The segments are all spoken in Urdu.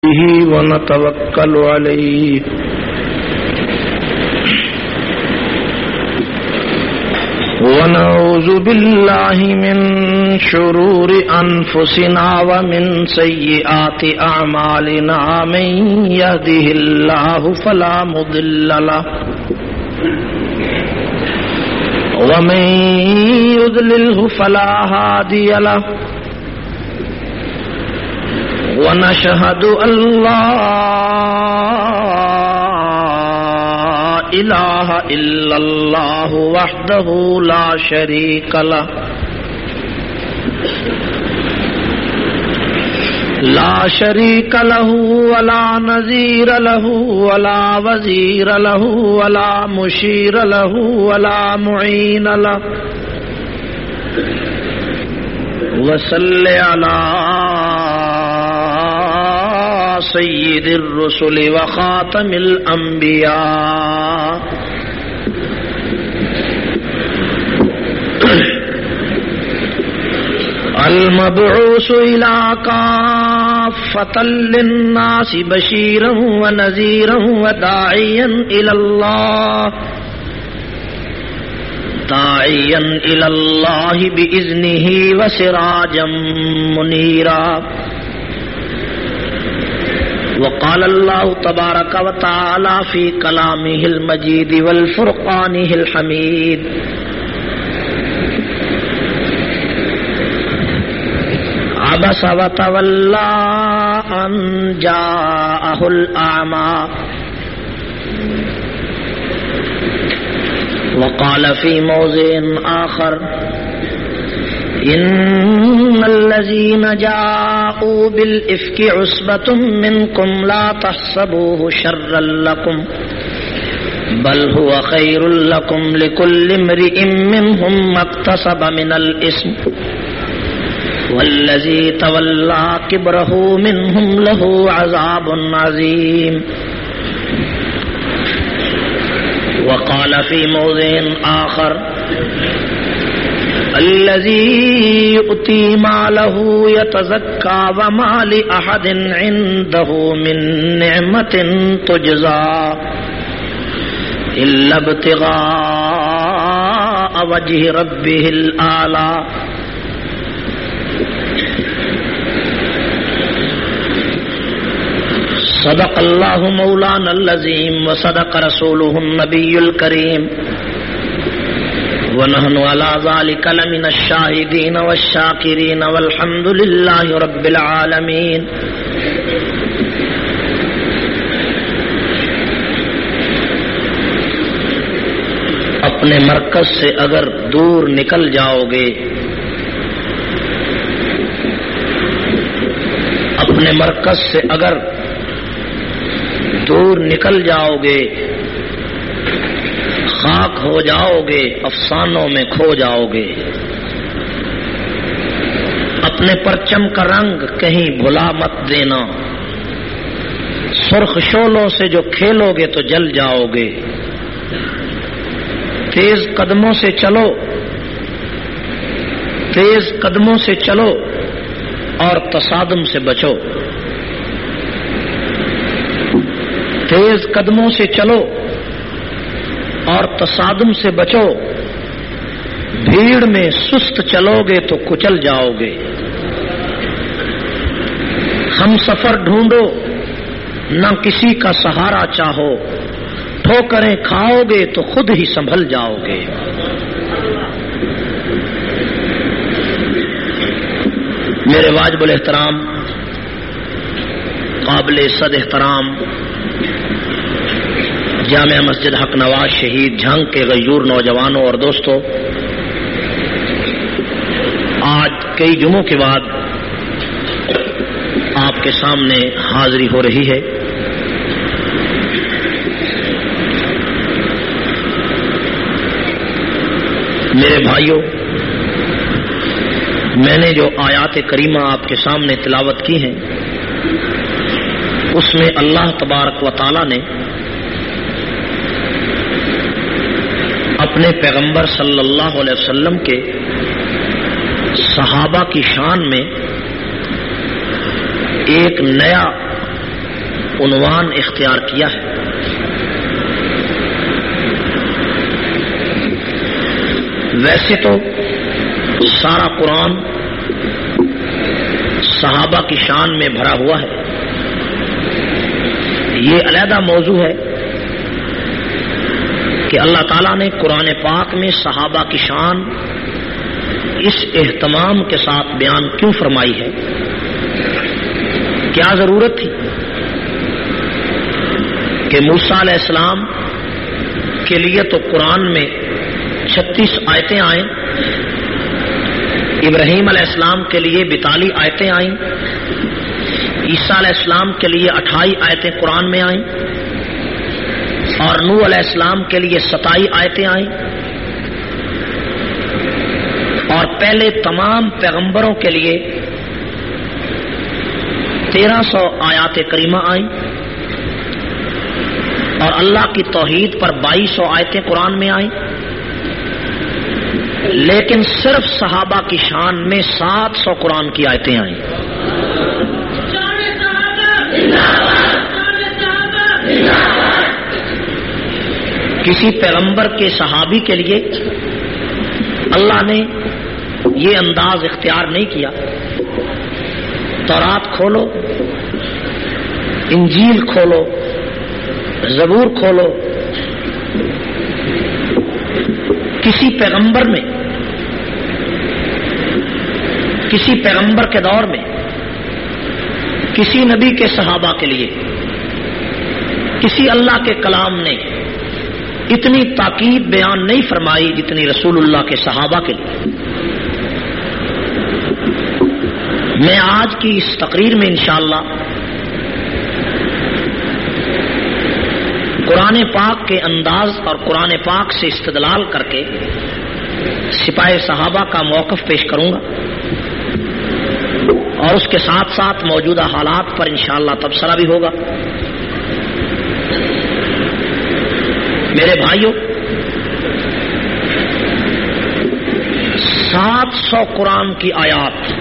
به ونتوكل عليه ونعوذ بالله من شرور أنفسنا ومن سيئات أعمالنا من يهده الله فلا مضل له ومن يضلله فلا هادي له ونشهد أن لا إله إلا الله وحده لا شريك له ولا نظير له ولا وزير له ولا مشير له ولا معين له وصل على سيد الرسل وخاتم الأنبياء المبعوث إلى كافة للناس بشيرا ونذيرا وداعيا إلى الله بإذنه وسراجا منيرا. وقال الله تبارك وتعالى في كلامه المجيد والفرقانه الحميد: عبس وتولى أن جاءه الأعمى. وقال في موضع آخر: إن الذين جاءوا بالإفك عصبة منكم لا تحسبوه شرا لكم بل هو خير لكم لكل امرئ منهم ما اكتسب من الإثم والذي تولى كبره منهم له عذاب عظيم. وقال في موضع آخر: الذي يؤتي ماله يتزكى وما لأحد عنده من نعمة تجزى إلا ابتغاء وجه ربه الأعلى. صدق الله مولانا العظيم وصدق رسوله النبي الكريم ونحن على ذلك لمن الشاهدين والشاكرين والحمد لله رب العالمين. اپنے مرکز سے اگر دور نکل جاؤ گے، اپنے مرکز سے اگر دور نکل جاؤ گے، خاک ہو جاؤ گے، افسانوں میں کھو جاؤ گے. اپنے پرچم کا رنگ کہیں بھلا مت دینا، سرخ شعلوں سے جو کھیلو گے تو جل جاؤ گے. تیز قدموں سے چلو، تیز قدموں سے چلو اور تصادم سے بچو. تیز قدموں سے چلو اور تصادم سے بچو. بھیڑ میں سست چلو گے تو کچل جاؤ گے. ہم سفر ڈھونڈو، نہ کسی کا سہارا چاہو. ٹھوکریں کھاؤ گے تو خود ہی سنبھل جاؤ گے. میرے واجب الاحترام، قابل صد احترام جامع مسجد حق نواز شہید جھنگ کے غیور نوجوانوں اور دوستوں، آج کئی جمعوں کے بعد آپ کے سامنے حاضری ہو رہی ہے. میرے بھائیوں، میں نے جو آیات کریمہ آپ کے سامنے تلاوت کی ہیں، اس میں اللہ تبارک و تعالی نے اپنے پیغمبر صلی اللہ علیہ وسلم کے صحابہ کی شان میں ایک نیا عنوان اختیار کیا ہے۔ ویسے تو سارا قرآن صحابہ کی شان میں بھرا ہوا ہے، یہ علیحدہ موضوع ہے کہ اللہ تعالیٰ نے قرآن پاک میں صحابہ کی شان اس اہتمام کے ساتھ بیان کیوں فرمائی ہے، کیا ضرورت تھی کہ موسیٰ علیہ السلام کے لیے تو قرآن میں 36 آیتیں آئیں، ابراہیم علیہ السلام کے لیے 42 آیتیں آئیں، عیسیٰ علیہ السلام کے لیے 28 آیتیں قرآن میں آئیں، اور نوح علیہ السلام کے لیے 27 آیتیں آئیں، اور پہلے تمام پیغمبروں کے لیے 1300 آیات کریمہ آئیں، اور اللہ کی توحید پر 2200 آیتیں قرآن میں آئیں، لیکن صرف صحابہ کی شان میں 700 قرآن کی آیتیں آئیں۔ کسی پیغمبر کے صحابی کے لیے اللہ نے یہ انداز اختیار نہیں کیا، تورات کھولو، انجیل کھولو، زبور کھولو، کسی پیغمبر میں، کسی پیغمبر کے دور میں، کسی نبی کے صحابہ کے لیے، کسی اللہ کے کلام نے اتنی تاکید بیان نہیں فرمائی جتنی رسول اللہ کے صحابہ کے لیے۔ میں آج کی اس تقریر میں انشاءاللہ قرآن پاک کے انداز اور قرآن پاک سے استدلال کر کے سپاہ صحابہ کا موقف پیش کروں گا، اور اس کے ساتھ ساتھ موجودہ حالات پر انشاءاللہ تبصرہ بھی ہوگا۔ میرے بھائیوں، 700 قرآن کی آیات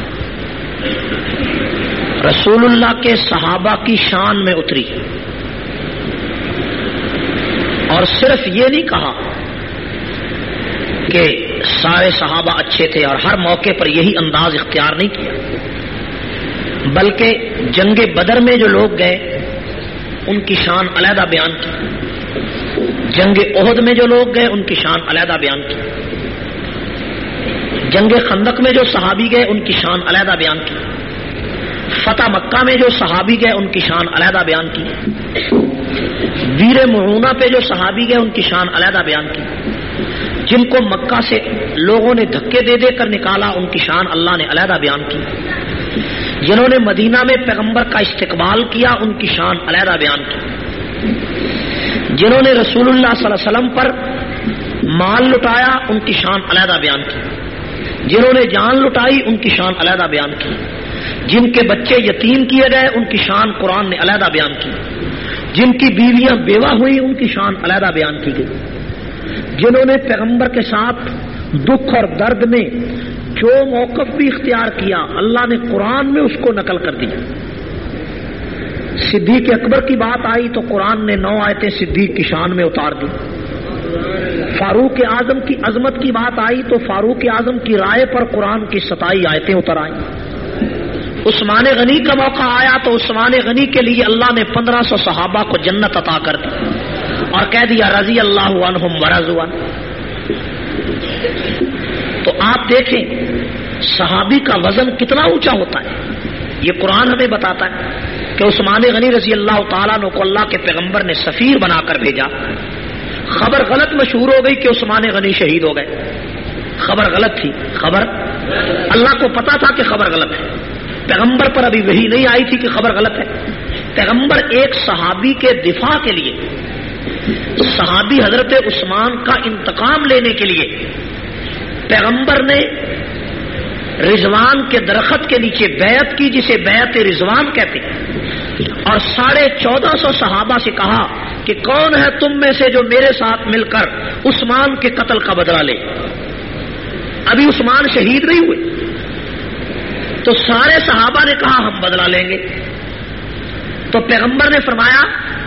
رسول اللہ کے صحابہ کی شان میں اتری، اور صرف یہ نہیں کہا کہ سارے صحابہ اچھے تھے اور ہر موقع پر یہی انداز اختیار نہیں کیا، بلکہ جنگ بدر میں جو لوگ گئے ان کی شان علیحدہ بیان کی، جنگ احد میں جو لوگ گئے ان کی شان علیحدہ بیان کی، جنگ خندق میں جو صحابی گئے ان کی شان علیحدہ بیان کی، فتح مکہ میں جو صحابی گئے ان کی شان علیحدہ بیان کی، ویر معونہ پہ جو صحابی گئے ان کی شان علیحدہ بیان کی، جن کو مکہ سے لوگوں نے دھکے دے دے کر نکالا ان کی شان اللہ نے علیحدہ بیان کی، جنہوں نے مدینہ میں پیغمبر کا استقبال کیا ان کی شان علیحدہ بیان کی، جنہوں نے رسول اللہ صلی اللہ علیہ وسلم پر مال لٹایا ان کی شان علیحدہ بیان کی، جنہوں نے جان لٹائی ان کی شان علیحدہ بیان کی، جن کے بچے یتیم کیے گئے ان کی شان قرآن نے علیحدہ بیان کی، جن کی بیویاں بیوہ ہوئی ان کی شان علیحدہ بیان کی گئی، جنہوں نے پیغمبر کے ساتھ دکھ اور درد میں جو موقف بھی اختیار کیا اللہ نے قرآن میں اس کو نقل کر دیا۔ صدیق اکبر کی بات آئی تو قرآن نے 9 آیتیں صدیق کی شان میں اتار دی، فاروق اعظم کی عظمت کی بات آئی تو فاروق اعظم کی رائے پر قرآن کی 27 آیتیں اتر آئیں، عثمان غنی کا موقع آیا تو عثمان غنی کے لیے اللہ نے 1500 صحابہ کو جنت عطا کر دی اور کہہ دیا رضی اللہ عنہم ورضوا عنہ۔ تو آپ دیکھیں صحابی کا وزن کتنا اونچا ہوتا ہے، یہ قرآن ہمیں بتاتا ہے کہ عثمان غنی رضی اللہ تعالیٰ عنہ کو اللہ کے پیغمبر نے سفیر بنا کر بھیجا، خبر غلط مشہور ہو گئی کہ عثمان غنی شہید ہو گئے، خبر غلط تھی، خبر اللہ کو پتا تھا کہ خبر غلط ہے، پیغمبر پر ابھی وحی نہیں آئی تھی کہ خبر غلط ہے، پیغمبر ایک صحابی کے دفاع کے لیے، صحابی حضرت عثمان کا انتقام لینے کے لیے پیغمبر نے رضوان کے درخت کے نیچے بیعت کی جسے بیعت رضوان کہتے ہیں، اور 1450 صحابہ سے کہا کہ کون ہے تم میں سے جو میرے ساتھ مل کر عثمان کے قتل کا بدلہ لے، ابھی عثمان شہید نہیں ہوئے، تو سارے صحابہ نے کہا ہم بدلہ لیں گے، تو پیغمبر نے فرمایا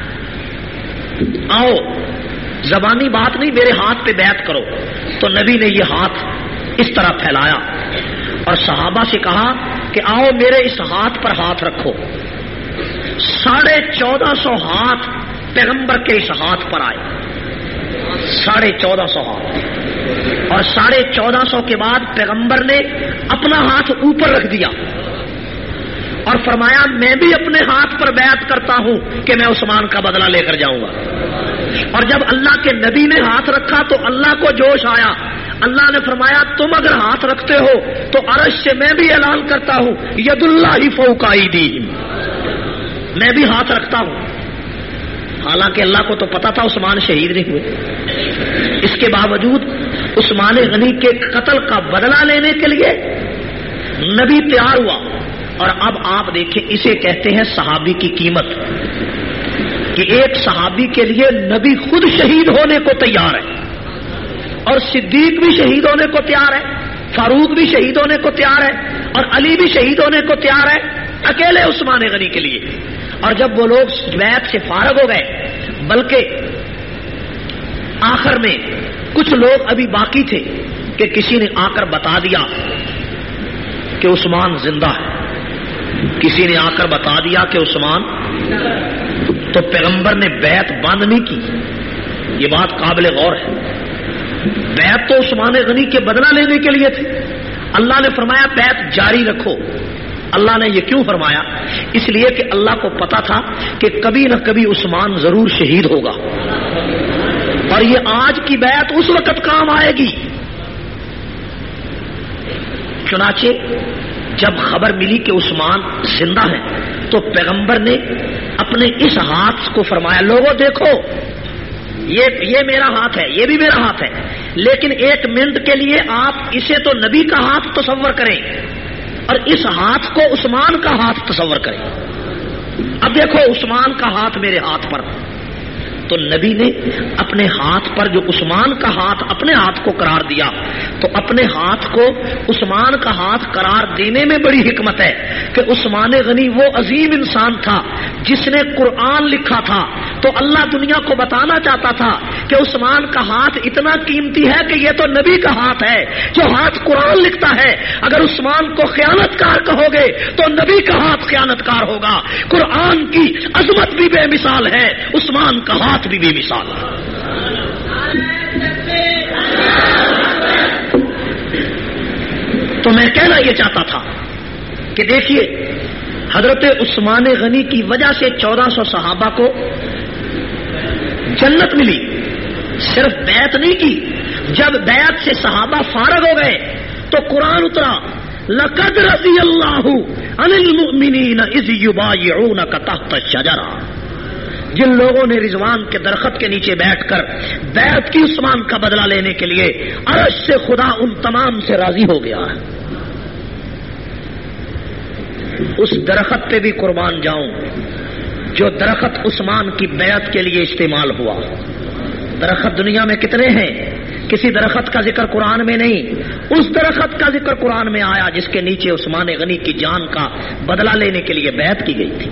آؤ زبانی بات نہیں، میرے ہاتھ پہ بیعت کرو. تو نبی نے یہ ہاتھ اس طرح پھیلایا اور صحابہ سے کہا کہ آؤ میرے اس ہاتھ پر ہاتھ رکھو. 1450 ہاتھ پیغمبر کے اس ہاتھ پر آئے. 1450 ہاتھ. اور 1450 کے بعد پیغمبر نے اپنا ہاتھ اوپر رکھ دیا اور فرمایا میں بھی اپنے ہاتھ پر بیعت کرتا ہوں کہ میں عثمان کا بدلہ لے کر جاؤں گا. اور جب اللہ کے نبی نے ہاتھ رکھا تو اللہ کو جوش آیا. اللہ نے فرمایا تم اگر ہاتھ رکھتے ہو تو عرش سے میں بھی اعلان کرتا ہوں ید اللہ فوق ایدیہم، میں بھی ہاتھ رکھتا ہوں. حالانکہ اللہ کو تو پتا تھا عثمان شہید نہیں ہوئے، اس کے باوجود عثمان غنی کے قتل کا بدلہ لینے کے لیے نبی تیار ہوا. اور اب آپ دیکھیں اسے کہتے ہیں صحابی کی قیمت، کہ ایک صحابی کے لیے نبی خود شہید ہونے کو تیار ہے، اور صدیق بھی شہید ہونے کو تیار ہے، فاروق بھی شہید ہونے کو تیار ہے، اور علی بھی شہید ہونے کو تیار ہے اکیلے عثمان غنی کے لیے. اور جب وہ لوگ بیعت سے فارغ ہو گئے، بلکہ آخر میں کچھ لوگ ابھی باقی تھے کہ کسی نے آ کر بتا دیا کہ عثمان زندہ ہے، کسی نے آ کر بتا دیا کہ عثمان، تو پیغمبر نے بیعت بند نہیں کی. یہ بات قابل غور ہے. بیعت تو عثمان غنی کے بدلہ لینے کے لیے تھی. اللہ نے فرمایا بیعت جاری رکھو. اللہ نے یہ کیوں فرمایا؟ اس لیے کہ اللہ کو پتا تھا کہ کبھی نہ کبھی عثمان ضرور شہید ہوگا، اور یہ آج کی بیعت اس وقت کام آئے گی. چنانچہ جب خبر ملی کہ عثمان زندہ ہے تو پیغمبر نے اپنے اس ہاتھ کو فرمایا لوگوں دیکھو یہ میرا ہاتھ ہے، یہ بھی میرا ہاتھ ہے، لیکن ایک منٹ کے لیے آپ اسے تو نبی کا ہاتھ تصور کریں اور اس ہاتھ کو عثمان کا ہاتھ تصور کریں. اب دیکھو عثمان کا ہاتھ میرے ہاتھ پر، تو نبی نے اپنے ہاتھ پر جو عثمان کا ہاتھ اپنے ہاتھ کو قرار دیا، تو اپنے ہاتھ کو عثمان کا ہاتھ قرار دینے میں بڑی حکمت ہے کہ عثمان غنی وہ عظیم انسان تھا جس نے قرآن لکھا تھا. تو اللہ دنیا کو بتانا چاہتا تھا کہ عثمان کا ہاتھ اتنا قیمتی ہے کہ یہ تو نبی کا ہاتھ ہے جو ہاتھ قرآن لکھتا ہے. اگر عثمان کو خیانت کار کہو گے تو نبی کا ہاتھ خیانت کار ہوگا. قرآن کی عظمت بھی بے مثال ہے، عثمان کا ہاتھ بھی بے مثال ہے. تو میں کہنا یہ چاہتا تھا کہ دیکھیے حضرت عثمان غنی کی وجہ سے 1400 صحابہ کو جنت ملی. صرف بیعت نہیں کی، جب بیعت سے صحابہ فارغ ہو گئے تو قرآن اترا لقد رضی اللہ عن المؤمنین اذ یبایعونک تحت الشجرہ. جن لوگوں نے رضوان کے درخت کے نیچے بیٹھ کر بیعت کی عثمان کا بدلہ لینے کے لیے، عرش سے خدا ان تمام سے راضی ہو گیا ہے. اس درخت پہ بھی قربان جاؤں جو درخت عثمان کی بیعت کے لیے استعمال ہوا. درخت دنیا میں کتنے ہیں؟ کسی درخت کا ذکر قرآن میں نہیں. اس درخت کا ذکر قرآن میں آیا جس کے نیچے عثمان غنی کی جان کا بدلہ لینے کے لیے بیعت کی گئی تھی.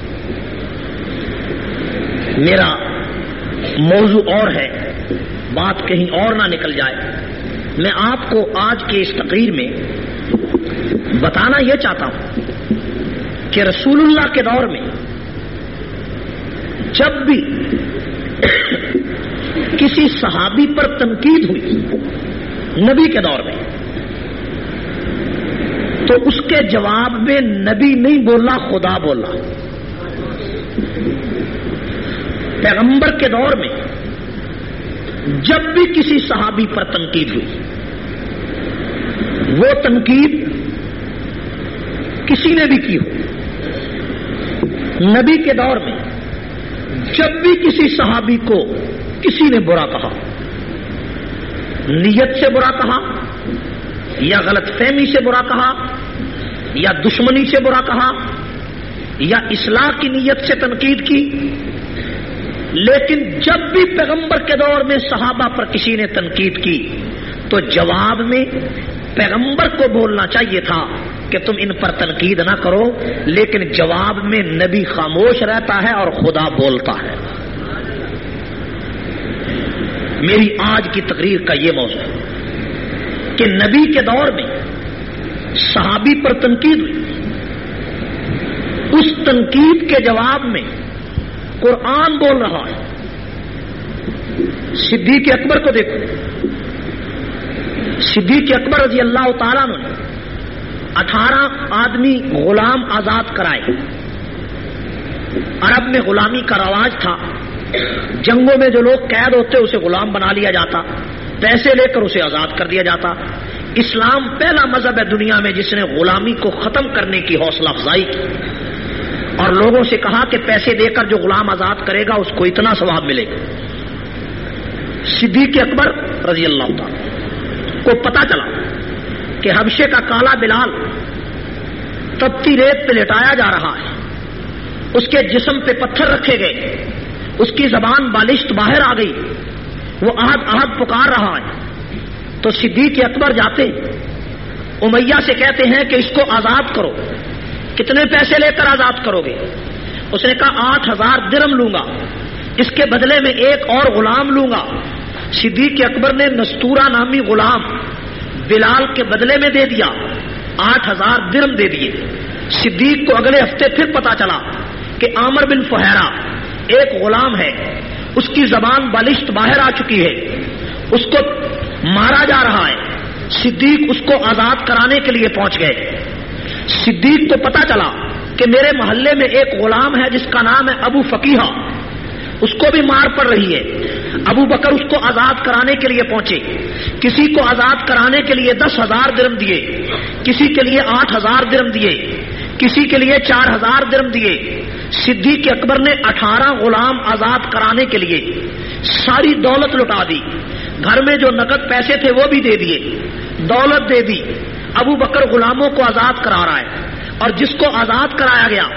میرا موضوع اور ہے، بات کہیں اور نہ نکل جائے. میں آپ کو آج کے اس تقریر میں بتانا یہ چاہتا ہوں کہ رسول اللہ کے دور میں جب بھی کسی صحابی پر تنقید ہوئی نبی کے دور میں، تو اس کے جواب میں نبی نہیں بولا، خدا بولا. پیغمبر کے دور میں جب بھی کسی صحابی پر تنقید ہوئی، وہ تنقید کسی نے بھی کی ہو. نبی کے دور میں جب بھی کسی صحابی کو کسی نے برا کہا، نیت سے برا کہا یا غلط فہمی سے برا کہا یا دشمنی سے برا کہا یا اصلاح کی نیت سے تنقید کی، لیکن جب بھی پیغمبر کے دور میں صحابہ پر کسی نے تنقید کی تو جواب میں پیغمبر کو بولنا چاہیے تھا کہ تم ان پر تنقید نہ کرو، لیکن جواب میں نبی خاموش رہتا ہے اور خدا بولتا ہے۔ میری آج کی تقریر کا یہ موضوع ہے کہ نبی کے دور میں صحابی پر تنقید ہوئی، اس تنقید کے جواب میں قرآن بول رہا ہے۔ صدیق اکبر کو دیکھو، صدیق اکبر رضی اللہ تعالیٰ عنہ نے 18 آدمی غلام آزاد کرائے۔ عرب میں غلامی کا رواج تھا، جنگوں میں جو لوگ قید ہوتے اسے غلام بنا لیا جاتا، پیسے لے کر اسے آزاد کر دیا جاتا۔ اسلام پہلا مذہب ہے دنیا میں جس نے غلامی کو ختم کرنے کی حوصلہ افزائی کی اور لوگوں سے کہا کہ پیسے دے کر جو غلام آزاد کرے گا اس کو اتنا ثواب ملے گا۔ صدیق اکبر رضی اللہ تعالیٰ کو پتا چلا کہ حبشے کا کالا بلال تپتی ریت پہ لٹایا جا رہا ہے، اس کے جسم پہ پتھر رکھے گئے، اس کی زبان بالشت باہر آ گئی، وہ احد احد پکار رہا ہے۔ تو صدیق اکبر جاتے امیہ سے کہتے ہیں کہ اس کو آزاد کرو۔ کتنے پیسے لے کر آزاد کرو گے؟ اس نے کہا 8000 درم لوں گا، اس کے بدلے میں ایک اور غلام لوں گا۔ صدیق اکبر نے نستورہ نامی غلام بلال کے بدلے میں دے دیا، 8000 درم دے دیے۔ صدیق کو اگلے ہفتے پھر پتا چلا کہ عامر بن فہیرہ ایک غلام ہے، اس کی زبان بالشت باہر آ چکی ہے، اس کو مارا جا رہا ہے۔ صدیق اس کو آزاد کرانے کے لیے پہنچ گئے۔ صدیق کو پتا چلا کہ میرے محلے میں ایک غلام ہے جس کا نام ہے ابو فقیہ، اس کو بھی مار پڑ رہی ہے۔ ابو بکر اس کو آزاد کرانے کے لیے پہنچے، کسی کو آزاد کرانے کے لیے 10,000 درم دیے، کسی کے لیے 8,000 درم دیے، کسی کے لیے 4,000 درم دیے۔ صدیق اکبر نے 18 غلام آزاد کرانے کے لیے ساری دولت لٹا دی، گھر میں جو نقد پیسے تھے وہ بھی دے دیے، دولت دے دی۔ ابو بکر غلاموں کو آزاد کرا رہا ہے، اور جس کو آزاد کرایا گیا،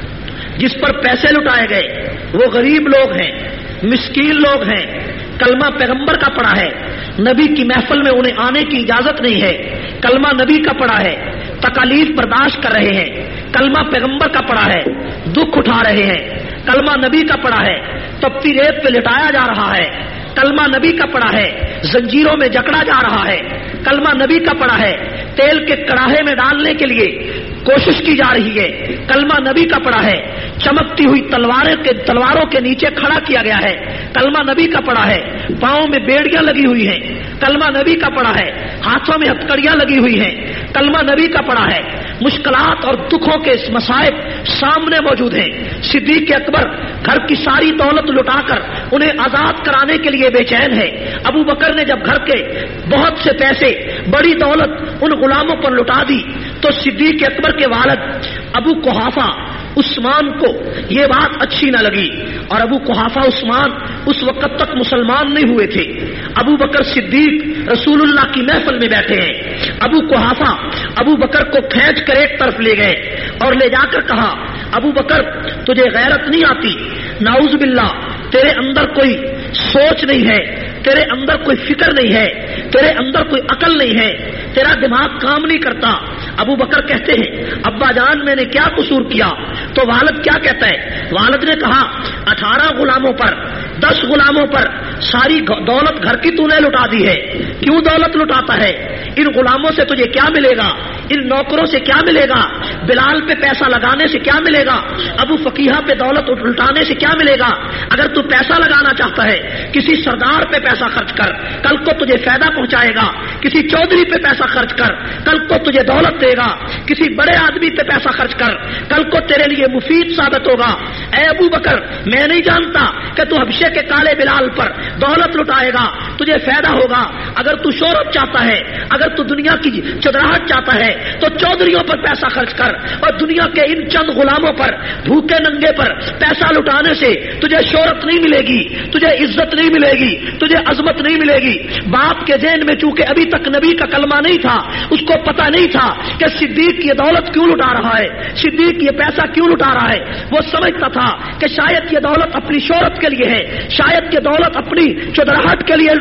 جس پر پیسے لٹائے گئے، وہ غریب لوگ ہیں، مسکین لوگ ہیں، کلمہ پیغمبر کا پڑھا ہے، نبی کی محفل میں انہیں آنے کی اجازت نہیں ہے، کلمہ نبی کا پڑھا ہے، تکالیف برداشت کر رہے ہیں، کلمہ پیغمبر کا پڑھا ہے، دکھ اٹھا رہے ہیں، کلمہ نبی کا پڑھا ہے، تپتی ریت پہ لٹایا جا رہا ہے، کلمہ نبی کا پڑھا ہے، زنجیروں میں جکڑا جا رہا ہے، کلمہ نبی کا پڑھا ہے، تیل کے کڑاہے میں ڈالنے کے لیے کوشش کی جا رہی ہے، کلمہ نبی کا پڑھا ہے، چمکتی ہوئی تلواروں کے نیچے کھڑا کیا گیا ہے، کلمہ نبی کا پڑھا ہے، پاؤں میں بیڑیاں لگی ہوئی ہیں، کلمہ نبی کا پڑھا ہے، ہاتھوں میں ہتکڑیاں لگی ہوئی ہیں، کلمہ نبی کا پڑھا ہے، مشکلات اور دکھوں کے مصائب سامنے موجود ہیں۔ صدیق اکبر گھر کی ساری دولت لٹا کر انہیں آزاد کرانے کے لیے بے چین ہے۔ ابو بکر نے جب گھر کے بہت سے پیسے، بڑی دولت ان غلاموں پر لٹا دی تو صدیق اکبر کے والد ابو قحافہ عثمان کو یہ بات اچھی نہ لگی، اور ابو قحافہ عثمان اس وقت تک مسلمان نہیں ہوئے تھے۔ ابو بکر صدیق رسول اللہ کی محفل میں بیٹھے ہیں، ابو قحافہ ابو بکر کو کھینچ کر ایک طرف لے گئے اور لے جا کر کہا، ابو بکر تجھے غیرت نہیں آتی؟ نعوذ باللہ، تیرے اندر کوئی سوچ نہیں ہے، تیرے اندر کوئی فکر نہیں ہے، تیرے اندر کوئی عقل نہیں ہے، تیرا دماغ کام نہیں کرتا۔ ابو بکر کہتے ہیں، ابا جان میں نے کیا قصور کیا؟ تو والد کیا کہتا ہے؟ والد نے کہا 18 غلاموں پر، 10 غلاموں پر ساری دولت گھر کی تو نے لٹا دی ہے۔ کیوں دولت لٹاتا ہے؟ ان غلاموں سے تجھے کیا ملے گا؟ ان نوکروں سے کیا ملے گا؟ بلال پہ پیسہ لگانے سے کیا ملے گا؟ ابو فقیہ پہ دولت لٹانے سے کیا ملے گا؟ اگر تو پیسہ لگانا چاہتا ہے کسی سردار پہ پیسہ خرچ کر، کل کو تجھے فائدہ پہنچائے گا۔ کسی چودھری پہ پیسہ خرچ کر، کل کو تجھے دولت دے گا۔ کسی بڑے آدمی پہ پیسہ خرچ کر، کل کو تیرے لیے مفید ثابت ہوگا۔ اے ابو بکر، میں نہیں جانتا کہ تو حبشے کے کالے بلال پر دولت لٹائے گا، تجھے فائدہ ہوگا۔ اگر تو شہرت چاہتا ہے، اگر تو دنیا کی چدراہٹ چاہتا ہے تو چودھریوں پر پیسہ خرچ کر، اور دنیا کے ان چند غلاموں پر، بھوکے ننگے پر پیسہ لٹانے سے تجھے شہرت نہیں ملے گی، تجھے عزت نہیں ملے گی، تجھے عظمت نہیں ملے گی۔ باپ کے ذہن میں چونکہ ابھی تک نبی کا کلمہ نہیں تھا، اس کو پتہ نہیں تھا کہ صدیق یہ دولت کیوں لٹا رہا ہے، صدیق یہ پیسہ کیوں لٹا رہا ہے۔ وہ سمجھتا تھا کہ شاید یہ دولت اپنی شہرت کے لیے ہے، شاید یہ دولت اپنی چدراہٹ کے لیے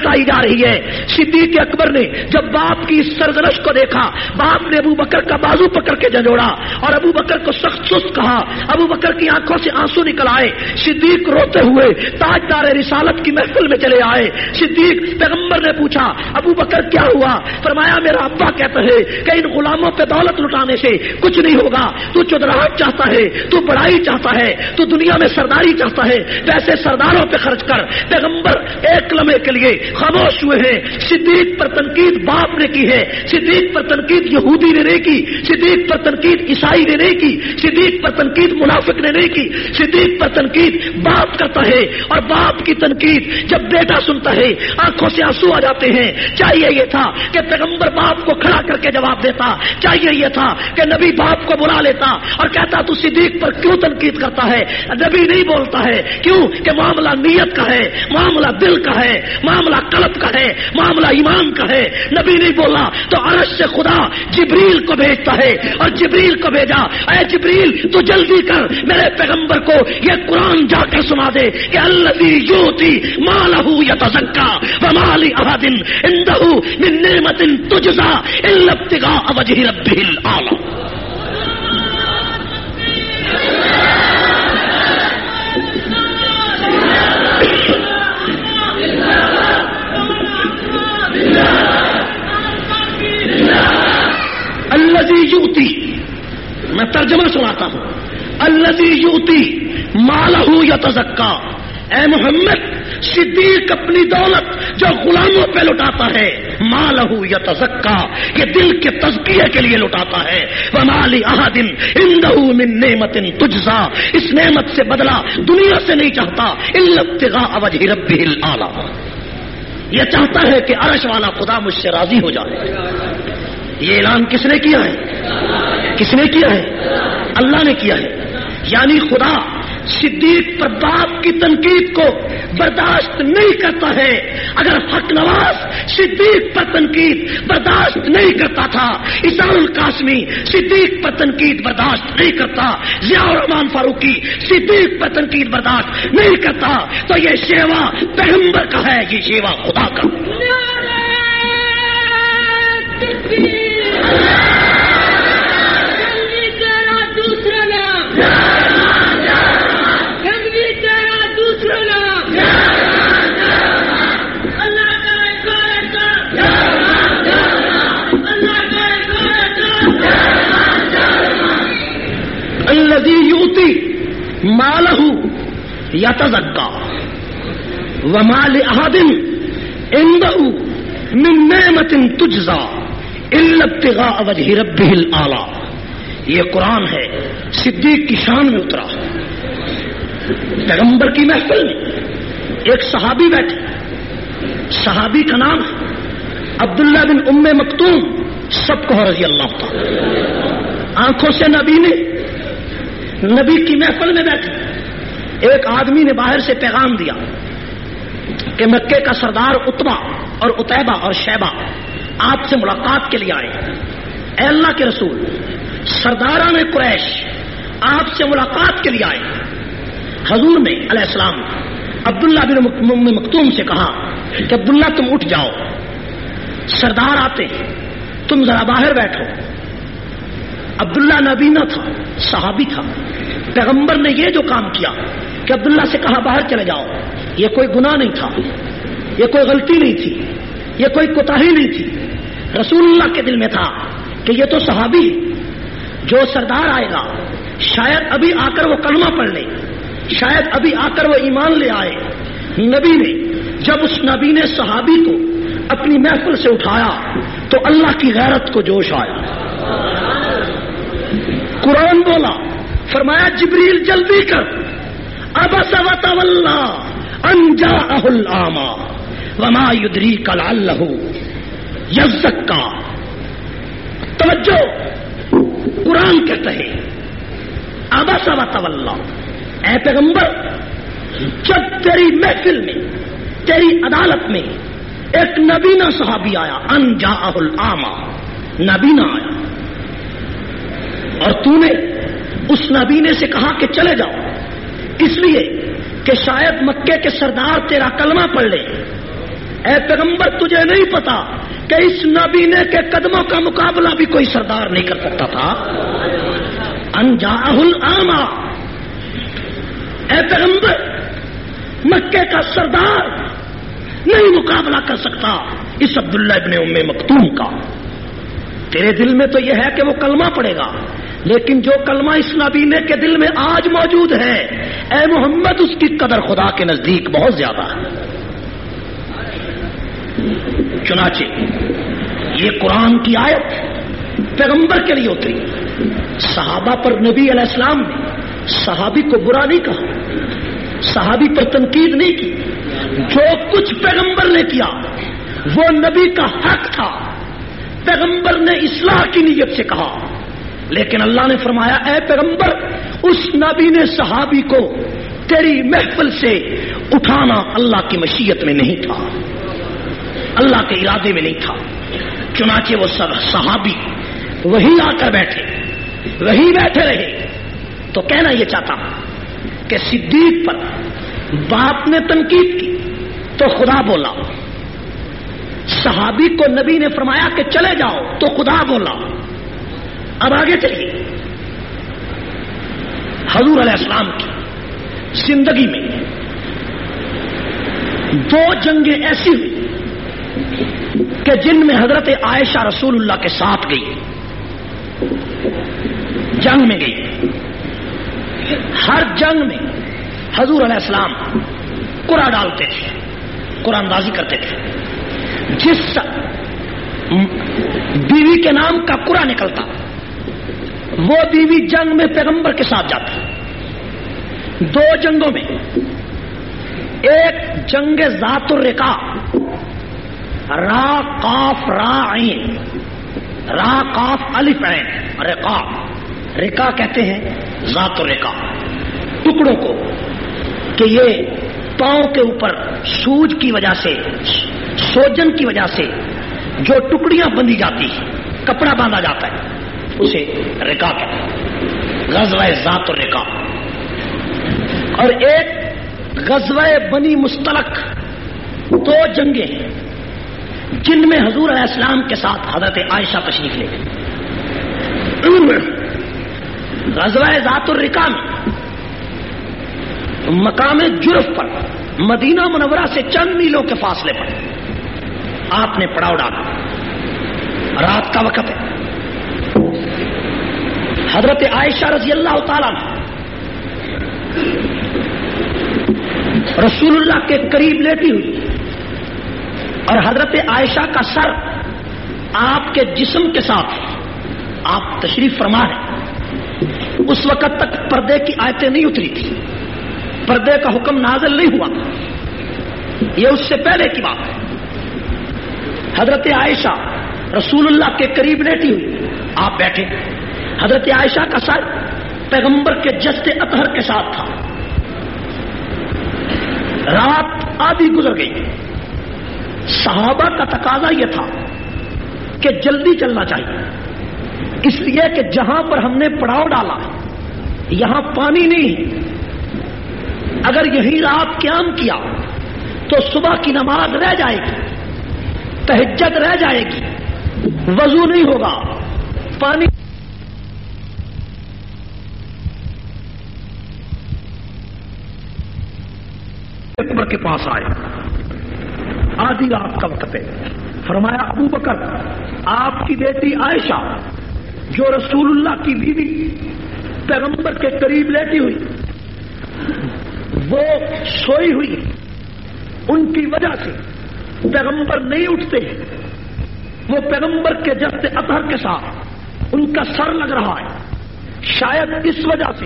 پلٹائی جا رہی ہے۔ صدیق اکبر نے جب باپ کی اس سرزنش کو دیکھا، باپ نے ابو بکر کا بازو پکڑ کے جھنجھوڑا اور ابو بکر کو سخت سست کہا۔ ابو بکر کی آنکھوں سے آنسو نکل آئے۔ صدیق روتے ہوئے تاجدار رسالت کی محفل میں چلے آئے۔ صدیق پیغمبر نے پوچھا ابو بکر کیا ہوا؟ فرمایا میرا ابا کہتا ہے کہ ان غلاموں پہ دولت لٹانے سے کچھ نہیں ہوگا، تو چودراہٹ چاہتا ہے، تو بڑائی چاہتا ہے، تو دنیا میں سرداری چاہتا ہے، ویسے سرداروں پہ خرچ کر۔ پیغمبر ایک لمحے کے لیے خاموش ہوئے ہیں۔ صدیق پر تنقید باپ نے کی ہے، صدیق پر تنقید یہودی نے نہیں کی، صدیق پر تنقید عیسائی نے نہیں کی، صدیق پر تنقید منافق نے نہیں کی، صدیق پر تنقید باپ کرتا ہے۔ اور باپ کی تنقید جب بیٹا سنتا ہے آنکھوں سے آنسو آ جاتے ہیں۔ چاہیے یہ تھا کہ پیغمبر باپ کو کھڑا کر کے جواب دیتا، چاہیے یہ تھا کہ نبی باپ کو بلا لیتا اور کہتا تو صدیق پر کیوں تنقید کرتا ہے؟ نبی نہیں بولتا ہے، کیوں کہ معاملہ نیت کا ہے، معاملہ دل کا ہے، معاملہ قلب کا ہے، معاملہ ایمان کا ہے۔ نبی نہیں بولا تو عرش سے خدا جبریل کو بھیجتا ہے اور جبریل کو بھیجا، اے جبریل تو جلدی کر میرے پیغمبر کو یہ قرآن جا کر سنا دے کہ الذی یؤتی مالہ یتزکا وما لأحد عنده من نعمت تجزا الا ابتغاء وجہ ربہ الاعلی۔ الذی یؤتی، میں ترجمہ سناتا ہوں، الذی یؤتی مالہ یتزکا، اے محمد صدیق اپنی دولت جو غلاموں پہ لٹاتا ہے، مالہ یتزکا یہ دل کے تزکیے کے لیے لٹاتا ہے، وما لأحد عنده من نعمت تجزا اس نعمت سے بدلہ دنیا سے نہیں چاہتا، الا ابتغاء وجہ ربہ الاعلی یہ چاہتا ہے کہ عرش والا خدا مجھ سے راضی ہو جائے۔ یہ اعلان کس نے کیا ہے؟ کس نے کیا ہے؟ اللہ نے کیا ہے۔ یعنی خدا صدیق پر باپ کی تنقید کو برداشت نہیں کرتا ہے۔ اگر حق نواز صدیق پر تنقید برداشت نہیں کرتا تھا، اسحاق القاسمی صدیق پر تنقید برداشت نہیں کرتا، ضیاء الرحمان فاروقی صدیق پر تنقید برداشت نہیں کرتا، تو یہ شیوا پیغمبر کا ہے، یہ شیوا خدا کا۔ الذی یؤتی مالہ یتزکا وما لأحد عنده من نعمت تجزا الا ابتغاء وجہ ربہ الاعلی یہ قرآن ہے، صدیق کی شان میں اترا۔ پیغمبر کی محفل میں ایک صحابی بیٹھے، صحابی کا نام ہے عبداللہ بن ام مکتوم، سب کو رضی اللہ تعالی۔ آنکھوں سے نبی کی محفل میں بیٹھے، ایک آدمی نے باہر سے پیغام دیا کہ مکے کا سردار عتبہ اور عتیبہ اور شیبہ آپ سے ملاقات کے لیے آئے۔ اے اللہ کے رسول، سرداران قریش آپ سے ملاقات کے لیے آئے۔ حضور نے علیہ السلام عبداللہ بن ام مکتوم سے کہا کہ عبداللہ تم اٹھ جاؤ، سردار آتے ہیں، تم ذرا باہر بیٹھو۔ عبداللہ نبی نہ تھا، صحابی تھا۔ پیغمبر نے یہ جو کام کیا کہ عبداللہ سے کہا باہر چلے جاؤ، یہ کوئی گناہ نہیں تھا، یہ کوئی غلطی نہیں تھی، یہ کوئی کوتاہی نہیں تھی۔ رسول اللہ کے دل میں تھا کہ یہ تو صحابی ہے، جو سردار آئے گا شاید ابھی آ کر وہ کلمہ پڑھ لے، شاید ابھی آ کر وہ ایمان لے آئے۔ نبی نے جب اس نبی نے صحابی کو اپنی محفل سے اٹھایا تو اللہ کی غیرت کو جوش آیا۔ قرآن بولا، فرمایا جبریل جلدی کر، عبس وتولی ان جاءہ الاعمی وما یدریک لعلہ یزکا۔ توجہ، قرآن کہتا ہے عبس وتولی، اے پیغمبر جب تیری محفل میں، تیری عدالت میں ایک نبینا صحابی آیا، ان جاءہ الاعمی، نبینا آیا، اور تو نے اس نبینے سے کہا کہ چلے جاؤ، اس لیے کہ شاید مکے کے سردار تیرا کلمہ پڑھ لے، اے پیغمبر تجھے نہیں پتا کہ اس نابینے کے قدموں کا مقابلہ بھی کوئی سردار نہیں کر سکتا تھا؟ انجاہ العاما، اے پیغمبر مکے کا سردار نہیں مقابلہ کر سکتا اس عبداللہ ابن ام مکتوم کا۔ تیرے دل میں تو یہ ہے کہ وہ کلمہ پڑے گا، لیکن جو کلمہ اس نابینے کے دل میں آج موجود ہے، اے محمد اس کی قدر خدا کے نزدیک بہت زیادہ ہے۔ چنانچہ یہ قرآن کی آیت پیغمبر کے لیے اتری، صحابہ پر نبی علیہ السلام نے صحابی کو برا نہیں کہا، صحابی پر تنقید نہیں کی، جو کچھ پیغمبر نے کیا وہ نبی کا حق تھا، پیغمبر نے اصلاح کی نیت سے کہا، لیکن اللہ نے فرمایا اے پیغمبر اس نبی نے صحابی کو تیری محفل سے اٹھانا اللہ کی مشیت میں نہیں تھا، اللہ کے ارادے میں نہیں تھا۔ چنانچہ وہ صحابی وہی آ کر بیٹھے، وہی بیٹھے رہے۔ تو کہنا یہ چاہتا ہوں کہ صدیق پر باپ نے تنقید کی تو خدا بولا، صحابی کو نبی نے فرمایا کہ چلے جاؤ تو خدا بولا۔ اب آگے چلیے، حضور علیہ السلام کی زندگی میں دو جنگیں ایسی ہوئی کہ جن میں حضرت عائشہ رسول اللہ کے ساتھ گئی، جنگ میں گئی۔ ہر جنگ میں حضور علیہ السلام قرآن ڈالتے تھے، قرآن اندازی کرتے تھے۔ جس بیوی کے نام کا قرآن نکلتا وہ بیوی جنگ میں پیغمبر کے ساتھ جاتی۔ دو جنگوں میں، ایک جنگ ذات الرقاع، را قاف را عین، را قاف الف عین، رقاع، رقاع کہتے ہیں ذات الرقاع ٹکڑوں کو، کہ یہ پاؤں کے اوپر سوج کی وجہ سے، سوجن کی وجہ سے جو ٹکڑیاں بندھی جاتی ہیں، کپڑا باندھا جاتا ہے، اسے رقاع کہتے ہیں، غزوہ ذات الرقاع۔ اور ایک غزوہ بنی مستلق، دو جنگیں ہیں جن میں حضور علیہ السلام کے ساتھ حضرت عائشہ تشریف لے گئے۔ غزوہ ذات الرقاع میں مقام جرف پر مدینہ منورہ سے چند میلوں کے فاصلے پر آپ نے پڑاؤ ڈالا، رات کا وقت ہے۔ حضرت عائشہ رضی اللہ تعالیٰ رسول اللہ کے قریب لیٹی ہوئی، اور حضرت عائشہ کا سر آپ کے جسم کے ساتھ، آپ تشریف فرما ہے۔ اس وقت تک پردے کی آیتیں نہیں اتری تھی، پردے کا حکم نازل نہیں ہوا، یہ اس سے پہلے کی بات ہے۔ حضرت عائشہ رسول اللہ کے قریب لیٹی ہوئی، آپ بیٹھے۔ حضرت عائشہ کا سر پیغمبر کے جسد اطہر کے ساتھ تھا۔ رات آدھی گزر گئی، صحابہ کا تقاضا یہ تھا کہ جلدی چلنا چاہیے، اس لیے کہ جہاں پر ہم نے پڑاؤ ڈالا یہاں پانی نہیں ہے، اگر یہی رات قیام کیا تو صبح کی نماز رہ جائے گی، تہجد رہ جائے گی، وضو نہیں ہوگا، پانی اکبر کے پاس آئے، آدھی رات کا وقت ہے، فرمایا ابو بکر آپ کی بیٹی عائشہ جو رسول اللہ کی بیوی پیغمبر کے قریب لیٹی ہوئی، وہ سوئی ہوئی، ان کی وجہ سے پیغمبر نہیں اٹھتے، وہ پیغمبر کے جسد اطہر کے ساتھ ان کا سر لگ رہا ہے، شاید اس وجہ سے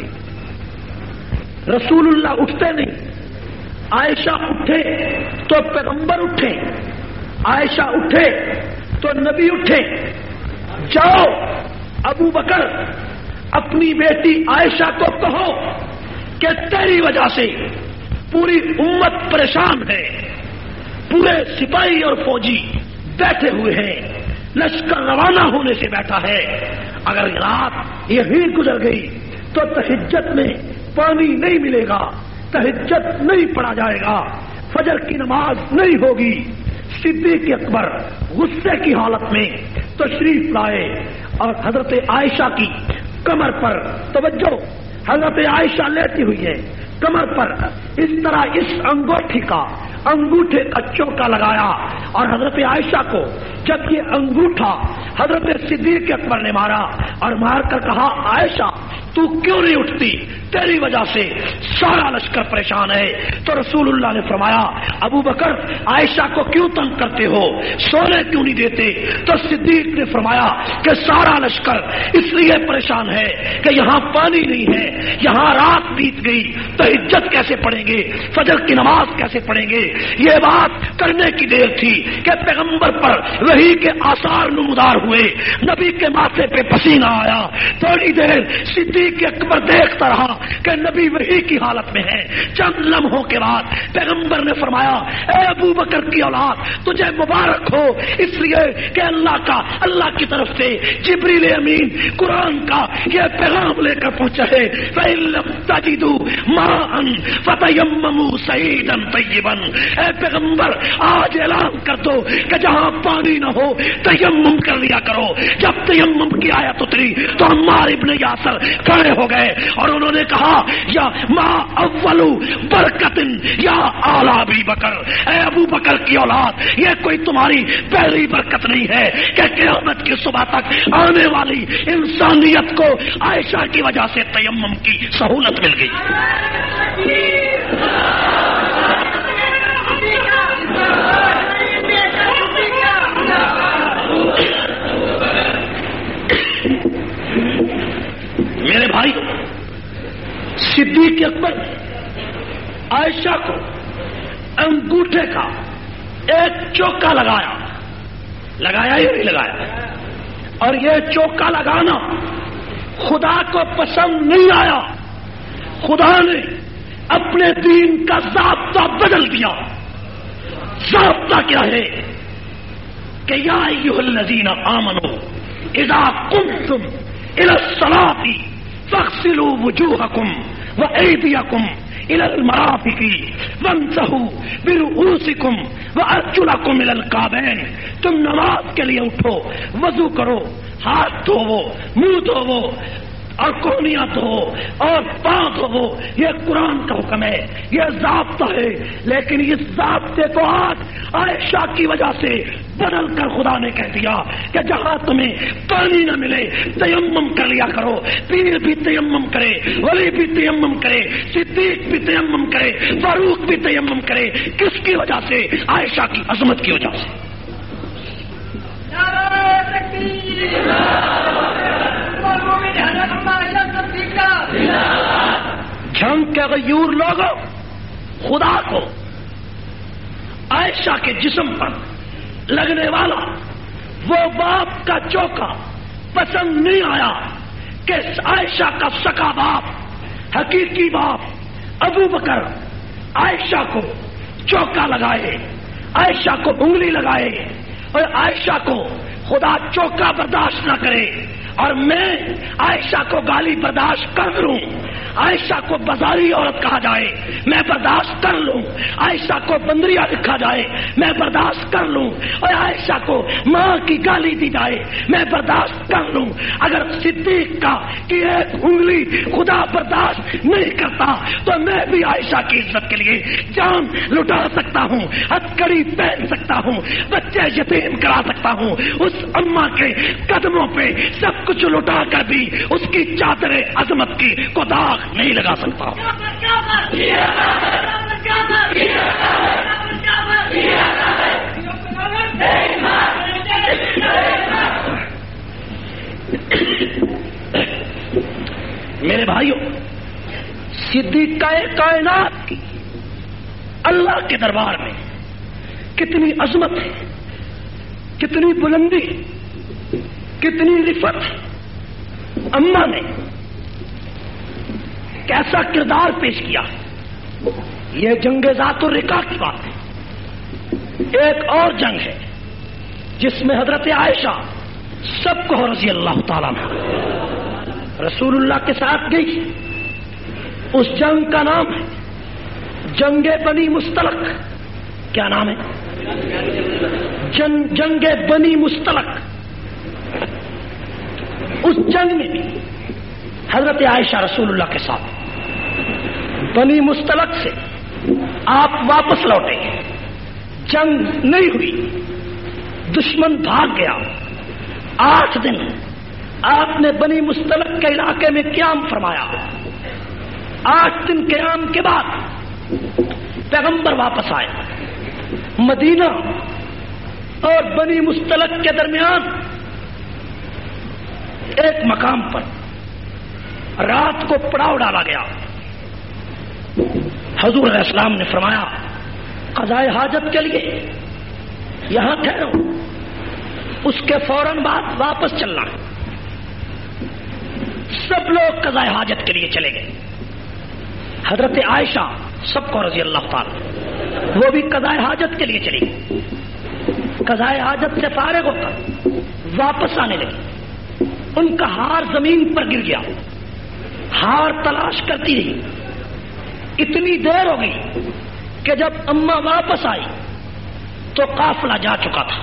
رسول اللہ اٹھتے نہیں۔ عائشہ اٹھے تو پیغمبر اٹھے، عائشہ اٹھے تو نبی اٹھے، جاؤ ابو بکر اپنی بیٹی عائشہ کو کہو کہ تیری وجہ سے پوری امت پریشان ہے، پورے سپاہی اور فوجی بیٹھے ہوئے ہیں، لشکر روانہ ہونے سے بیٹھا ہے، اگر رات یہی گزر گئی تو تہجد میں پانی نہیں ملے گا، تہجد نہیں پڑھا جائے گا، فجر کی نماز نہیں ہوگی، صدیق اکبر غصے کی حالت میں تشریف لائے اور حضرت عائشہ کی کمر پر توجہ، حضرت عائشہ لیٹی ہوئی ہے کمر پر، اس طرح اس انگوٹھے کا چوکا لگایا اور حضرت عائشہ کو جب یہ انگوٹھا حضرت صدیق اکبر نے مارا اور مار کر کہا عائشہ تو کیوں نہیں اٹھتی، تیری وجہ سے سارا لشکر پریشان ہے. تو رسول اللہ نے فرمایا ابو بکر عائشہ کو کیوں تنگ کرتے ہو، سونے کیوں نہیں دیتے؟ تو صدیق نے فرمایا کہ سارا لشکر اس لیے پریشان ہے کہ یہاں پانی نہیں ہے، یہاں رات بیت گئی، تہجد کیسے پڑھیں گے، فجر کی نماز کیسے پڑھیں گے. یہ بات کرنے کی دیر تھی کہ پیغمبر پر وحی کے آثار نمودار ہوئے، نبی کے ماتھے پہ پسینہ آیا. تھوڑی دیر صدیق اکبر دیکھتا رہا کہ نبی وحی کی حالت میں ہے. چند لمحوں کے بعد پیغمبر نے فرمایا اے ابو بکر کی اولاد تجھے مبارک ہو، اس لیے کہ اللہ کی طرف سے جبریل امین قرآن کا یہ پیغام لے کر پہنچا ہے فَإِن لَّمْ تَجِدُوا مَاءً فَتَيَمَّمُوا صَعِيدًا طَيِّبًا. اے پیغمبر آج اعلان کر دو کہ جہاں پانی نہ ہو تیمم کر لیا کرو. جب تیمم کی آیت اتری تو عمار ابن یاسر کھڑے ہو گئے اور انہوں نے کہا یا ما اولو برکتن یا آل ابی بکر، اے ابو بکر کی اولاد یہ کوئی تمہاری پہلی برکت نہیں ہے کہ قیامت کی صبح تک آنے والی انسانیت کو عائشہ کی وجہ سے تیمم کی سہولت مل گئی. میرے بھائی صدیق اکبر عائشہ کو انگوٹھے کا ایک چوکا لگایا یا نہیں لگایا، اور یہ چوکا لگانا خدا کو پسند نہیں آیا. خدا نے اپنے دین کا ضابطہ بدل دیا. ضابطہ کیا ہے کہ یا ایھا الذین آمنوا اذا قمتم الى الصلاۃ فاغسلوا وجوہکم وایدیکم الى المرافق وامسحوا برؤوسکم وارجلکم الى الکعبین. تم نماز کے لیے اٹھو، وضو کرو، ہاتھ دھوو، منہ دھوو اور کونیاں دھو اور پاؤں دھو. یہ قرآن کا حکم ہے، یہ ضابطہ ہے. لیکن اس ضابطے کو آج عائشہ کی وجہ سے بدل کر خدا نے کہہ دیا کہ جہاں تمہیں پانی نہ ملے تیمم کر لیا کرو. پیر بھی تیمم کرے، ولی بھی تیمم کرے، صدیق بھی تیمم کرے، فاروق بھی تیمم کرے. کس کی وجہ سے؟ عائشہ کی عظمت کی وجہ سے. جھنگ کے غیور لوگوں، خدا کو عائشہ کے جسم پر لگنے والا وہ باپ کا چوکا پسند نہیں آیا کہ عائشہ کا سکا باپ، حقیقی باپ ابو بکر عائشہ کو چوکا لگائے، عائشہ کو انگلی لگائے اور عائشہ کو خدا چوکا برداشت نہ کرے اور میں عائشہ کو گالی برداشت کر لوں، عائشہ کو بازاری عورت کہا جائے میں برداشت کر لوں، عائشہ کو بندریا لکھا جائے میں برداشت کر لوں، اور عائشہ کو ماں کی گالی دی جائے میں برداشت کر لوں. اگر صدیق کا کہ ایک انگلی خدا برداشت نہیں کرتا تو میں بھی عائشہ کی عزت کے لیے جان لٹا سکتا ہوں، ہتھکڑی پہن سکتا ہوں، بچے یتیم کرا سکتا ہوں، اس اماں کے قدموں پہ سب کچھ لٹا کر بھی اس کی چادر عظمت کی کو داغ نہیں لگا سکتا. میرے بھائیوں، صدیق کا کائنات کی اللہ کے دربار میں کتنی عظمت ہے، کتنی بلندی، کتنی رفت. اماں نے کیسا کردار پیش کیا. یہ جنگ ذات الرقاع کی بات ہے. ایک اور جنگ ہے جس میں حضرت عائشہ سب کو رضی اللہ تعالیٰ عنہ رسول اللہ کے ساتھ گئی. اس جنگ کا نام ہے جنگ بنی مستلق. کیا نام ہے؟ جنگ بنی مستلق، اس جنگ میں بھی حضرت عائشہ رسول اللہ کے ساتھ بنی مستلق سے آپ واپس لوٹے، جنگ نہیں ہوئی، دشمن بھاگ گیا۔ 8 دن آپ نے بنی مستلق کے علاقے میں قیام فرمایا۔ 8 دن قیام کے بعد پیغمبر واپس آئے۔ مدینہ اور بنی مستلق کے درمیان ایک مقام پر رات کو پڑاؤ ڈالا گیا۔ حضور علیہ السلام نے فرمایا قضائے حاجت کے لیے یہاں ٹھہرو، اس کے فوراً بعد واپس چلنا ہے۔ سب لوگ قضائے حاجت کے لیے چلے گئے۔ حضرت عائشہ سب کو رضی اللہ تعالی وہ بھی قضائے حاجت کے لیے چلی گئی۔ قضائے حاجت سے فارغ ہو کر واپس آنے لگی، ان کا ہار زمین پر گر گیا، ہار تلاش کرتی رہی، اتنی دیر ہو گئی کہ جب اماں واپس آئی تو قافلہ جا چکا تھا۔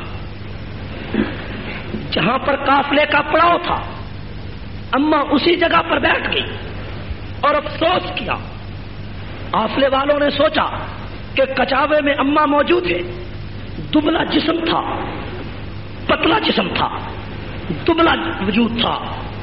جہاں پر قافلے کا پڑاؤ تھا اماں اسی جگہ پر بیٹھ گئی اور افسوس کیا۔ قافلے والوں نے سوچا کہ کچاوے میں اماں موجود ہے، دبلا جسم تھا، پتلا جسم تھا، دبلا وجود تھا،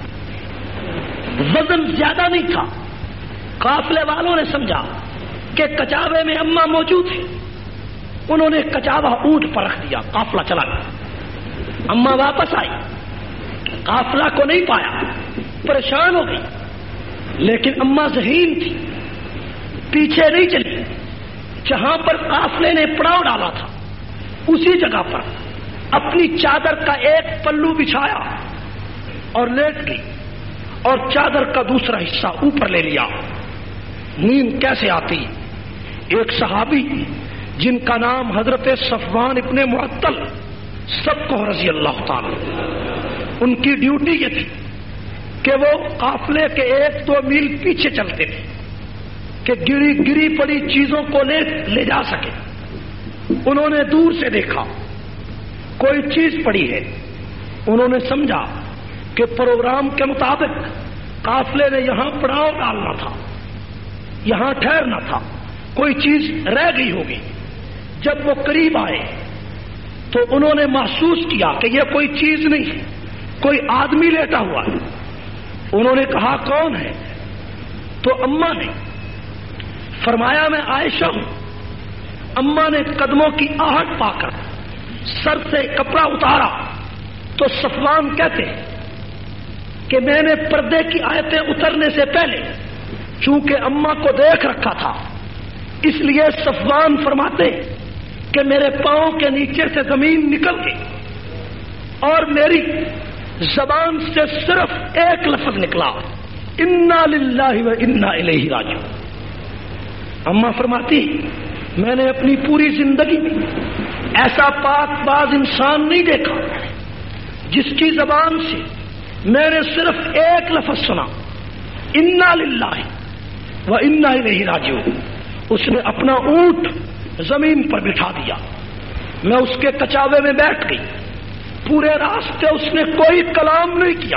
وزن زیادہ نہیں تھا۔ قافلے والوں نے سمجھا کہ کچاوے میں اماں موجود ہے، انہوں نے کچاوا اونٹ پر رکھ دیا، قافلہ چلا گیا۔ اماں واپس آئی، قافلہ کو نہیں پایا، پریشان ہو گئی، لیکن اماں ذہین تھی، پیچھے نہیں چلی۔ جہاں پر قافلے نے پڑاؤ ڈالا تھا اسی جگہ پر اپنی چادر کا ایک پلو بچھایا اور لیٹ گئی اور چادر کا دوسرا حصہ اوپر لے لیا۔ نیند کیسے آتی؟ ایک صحابی جن کا نام حضرت صفوان ابن معطل سب کو رضی اللہ تعالی، ان کی ڈیوٹی یہ تھی کہ وہ قافلے کے 1-2 میل پیچھے چلتے تھے کہ گری پڑی چیزوں کو لے جا سکے۔ انہوں نے دور سے دیکھا کوئی چیز پڑی ہے، انہوں نے سمجھا کہ پروگرام کے مطابق قافلے نے یہاں پڑاؤ ڈالنا تھا، یہاں ٹھہرنا تھا، کوئی چیز رہ گئی ہوگی۔ جب وہ قریب آئے تو انہوں نے محسوس کیا کہ یہ کوئی چیز نہیں ہے، کوئی آدمی لیٹا ہوا ہے۔ انہوں نے کہا کون ہے؟ تو اماں نے فرمایا میں عائشہ ہوں۔ اماں نے قدموں کی آہٹ پا کر سر سے کپڑا اتارا تو صفوان کہتے ہیں کہ میں نے پردے کی آیتیں اترنے سے پہلے چونکہ اماں کو دیکھ رکھا تھا، اس لیے صفوان فرماتے کہ میرے پاؤں کے نیچے سے زمین نکل گئی اور میری زبان سے صرف ایک لفظ نکلا، انا للہ و انا الیہ راجعون۔ اماں فرماتی میں نے اپنی پوری زندگی میں ایسا پاک باز انسان نہیں دیکھا جس کی زبان سے میں نے صرف ایک لفظ سنا، انا للہ و انا الیہ راجعون۔ اس نے اپنا اونٹ زمین پر بٹھا دیا، میں اس کے کچاوے میں بیٹھ گئی، پورے راستے اس نے کوئی کلام نہیں کیا۔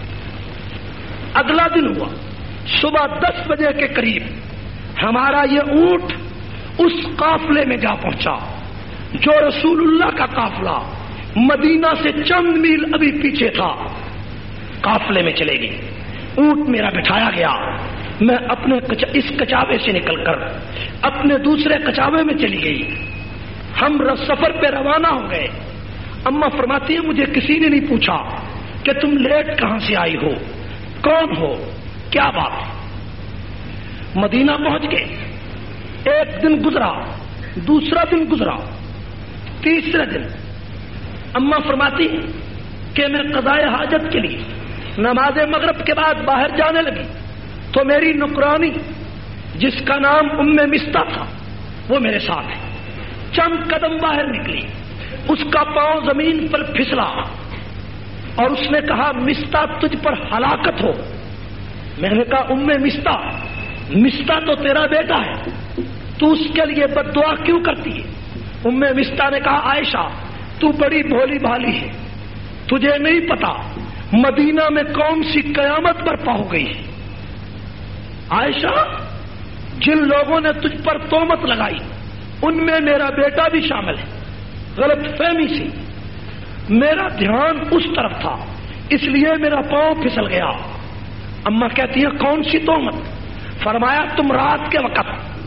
اگلا دن ہوا، صبح 10 بجے کے قریب ہمارا یہ اونٹ اس قافلے میں جا پہنچا جو رسول اللہ کا قافلہ مدینہ سے چند میل ابھی پیچھے تھا۔ قافلے میں چلے گئی، اونٹ میرا بٹھایا گیا، میں اپنے اس کچاوے سے نکل کر اپنے دوسرے کچاوے میں چلی گئی۔ ہم سفر پہ روانہ ہو گئے۔ اماں فرماتی ہے مجھے کسی نے نہیں پوچھا کہ تم لیٹ کہاں سے آئی ہو، کون ہو، کیا بات ہے۔ مدینہ پہنچ گئے، ایک دن گزرا، دوسرا دن گزرا، تیسرے دن اماں فرماتی کہ میں قضائے حاجت کے لیے نماز مغرب کے بعد باہر جانے لگی تو میری نکرانی جس کا نام مستہ تھا وہ میرے ساتھ ہے۔ چند قدم باہر نکلی، اس کا پاؤں زمین پر پھسلا اور اس نے کہا مستہ تجھ پر ہلاکت ہو۔ میں نے کہا مستہ تو تیرا بیٹا ہے، تو اس کے لیے بد دعا کیوں کرتی ہے؟ ام مستہ نے کہا عائشہ تو بڑی بھولی بھالی ہے، تجھے نہیں پتا مدینہ میں کون سی قیامت برپا ہو گئی ہے۔ عائشہ جن لوگوں نے تجھ پر تہمت لگائی ان میں میرا بیٹا بھی شامل ہے، غلط فہمی سے میرا دھیان اس طرف تھا اس لیے میرا پاؤں پھسل گیا۔ اماں کہتی ہیں کون سی تہمت؟ فرمایا تم رات کے وقت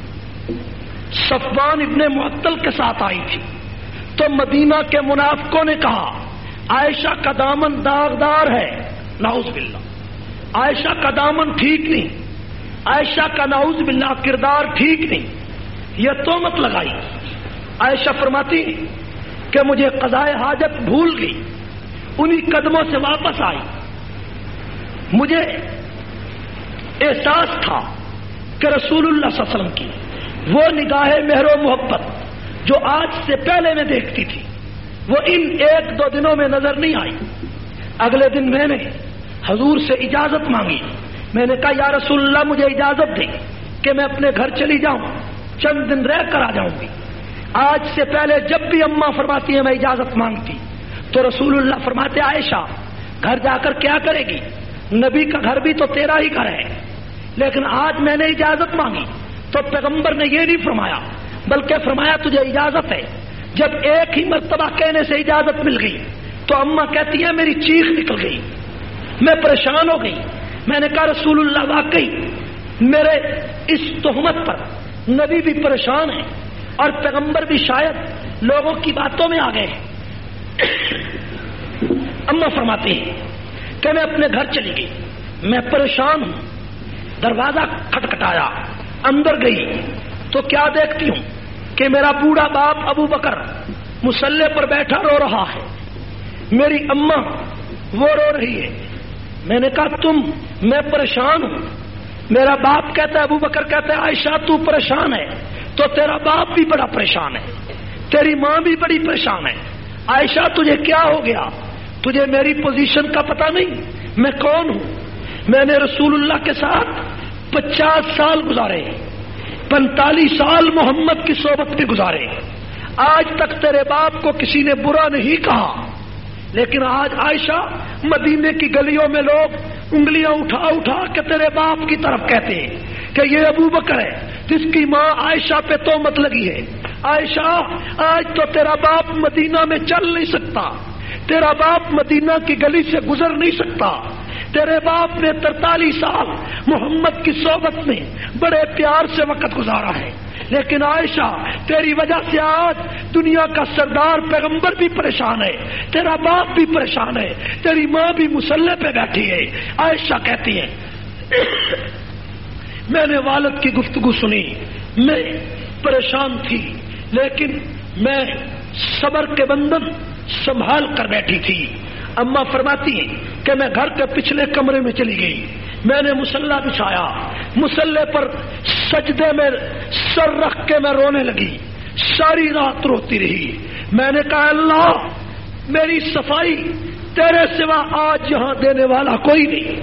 صفوان ابن معطل کے ساتھ آئی تھی تو مدینہ کے منافقوں نے کہا عائشہ کا دامن داغدار ہے، نعوذ باللہ، عائشہ کا دامن ٹھیک نہیں، عائشہ کا نعوذ باللہ کردار ٹھیک نہیں، یہ تہمت لگائی۔ عائشہ فرماتی کہ مجھے قضائے حاجت بھول گئی، انہی قدموں سے واپس آئی، مجھے احساس تھا کہ رسول اللہ صلی اللہ علیہ وسلم کی وہ نگاہ مہر و محبت جو آج سے پہلے میں دیکھتی تھی وہ ان 1-2 دنوں میں نظر نہیں آئی۔ اگلے دن میں نے حضور سے اجازت مانگی، میں نے کہا یا رسول اللہ مجھے اجازت دیں کہ میں اپنے گھر چلی جاؤں، چند دن رہ کر آ جاؤں گی۔ آج سے پہلے جب بھی اماں فرماتی ہیں میں اجازت مانگتی تو رسول اللہ فرماتے عائشہ گھر جا کر کیا کرے گی، نبی کا گھر بھی تو تیرا ہی گھر ہے، لیکن آج میں نے اجازت مانگی تو پیغمبر نے یہ نہیں فرمایا بلکہ فرمایا تجھے اجازت ہے۔ جب ایک ہی مرتبہ کہنے سے اجازت مل گئی تو اماں کہتی ہے میری چیخ نکل گئی، میں پریشان ہو گئی۔ میں نے کہا رسول اللہ واقعی میرے اس تہمت پر نبی بھی پریشان ہے اور پیغمبر بھی شاید لوگوں کی باتوں میں آ گئے ہیں۔ اماں فرماتے ہیں کہ میں اپنے گھر چلی گئی، میں پریشان ہوں، دروازہ کھٹکھٹایا، اندر گئی تو کیا دیکھتی ہوں کہ میرا بوڑھا باپ ابو بکر مصلے پر بیٹھا رو رہا ہے، میری اماں وہ رو رہی ہے۔ میں نے کہا تم، میں پریشان ہوں۔ میرا باپ کہتا ہے، ابو بکر کہتا ہے عائشہ تو پریشان ہے تو تیرا باپ بھی بڑا پریشان ہے، تیری ماں بھی بڑی پریشان ہے۔ عائشہ تجھے کیا ہو گیا؟ تجھے میری پوزیشن کا پتہ نہیں، میں کون ہوں؟ میں نے رسول اللہ کے ساتھ 50 سال گزارے، 45 سال محمد کی صحبت میں گزارے، آج تک تیرے باپ کو کسی نے برا نہیں کہا، لیکن آج عائشہ مدینے کی گلیوں میں لوگ انگلیاں اٹھا اٹھا کے تیرے باپ کی طرف کہتے ہیں کہ یہ ابو بکر ہے جس کی ماں عائشہ پہ تہمت لگی ہے۔ عائشہ آج تو تیرا باپ مدینہ میں چل نہیں سکتا، تیرا باپ مدینہ کی گلی سے گزر نہیں سکتا، تیرے باپ نے 43 سال محمد کی صحبت میں بڑے پیار سے وقت گزارا ہے، لیکن عائشہ تیری وجہ سے آج دنیا کا سردار پیغمبر بھی پریشان ہے، تیرا باپ بھی پریشان ہے، تیری ماں بھی مصلے پہ بیٹھی ہے۔ عائشہ کہتی ہے میں نے والد کی گفتگو سنی، میں پریشان تھی لیکن میں صبر کے بندھن سنبھال کر بیٹھی تھی۔ اماں فرماتی ہیں کہ میں گھر کے پچھلے کمرے میں چلی گئی، میں نے مصلی بچھایا، مصلی پر سجدے میں سر رکھ کے میں رونے لگی، ساری رات روتی رہی۔ میں نے کہا اللہ میری صفائی تیرے سوا آج یہاں دینے والا کوئی نہیں،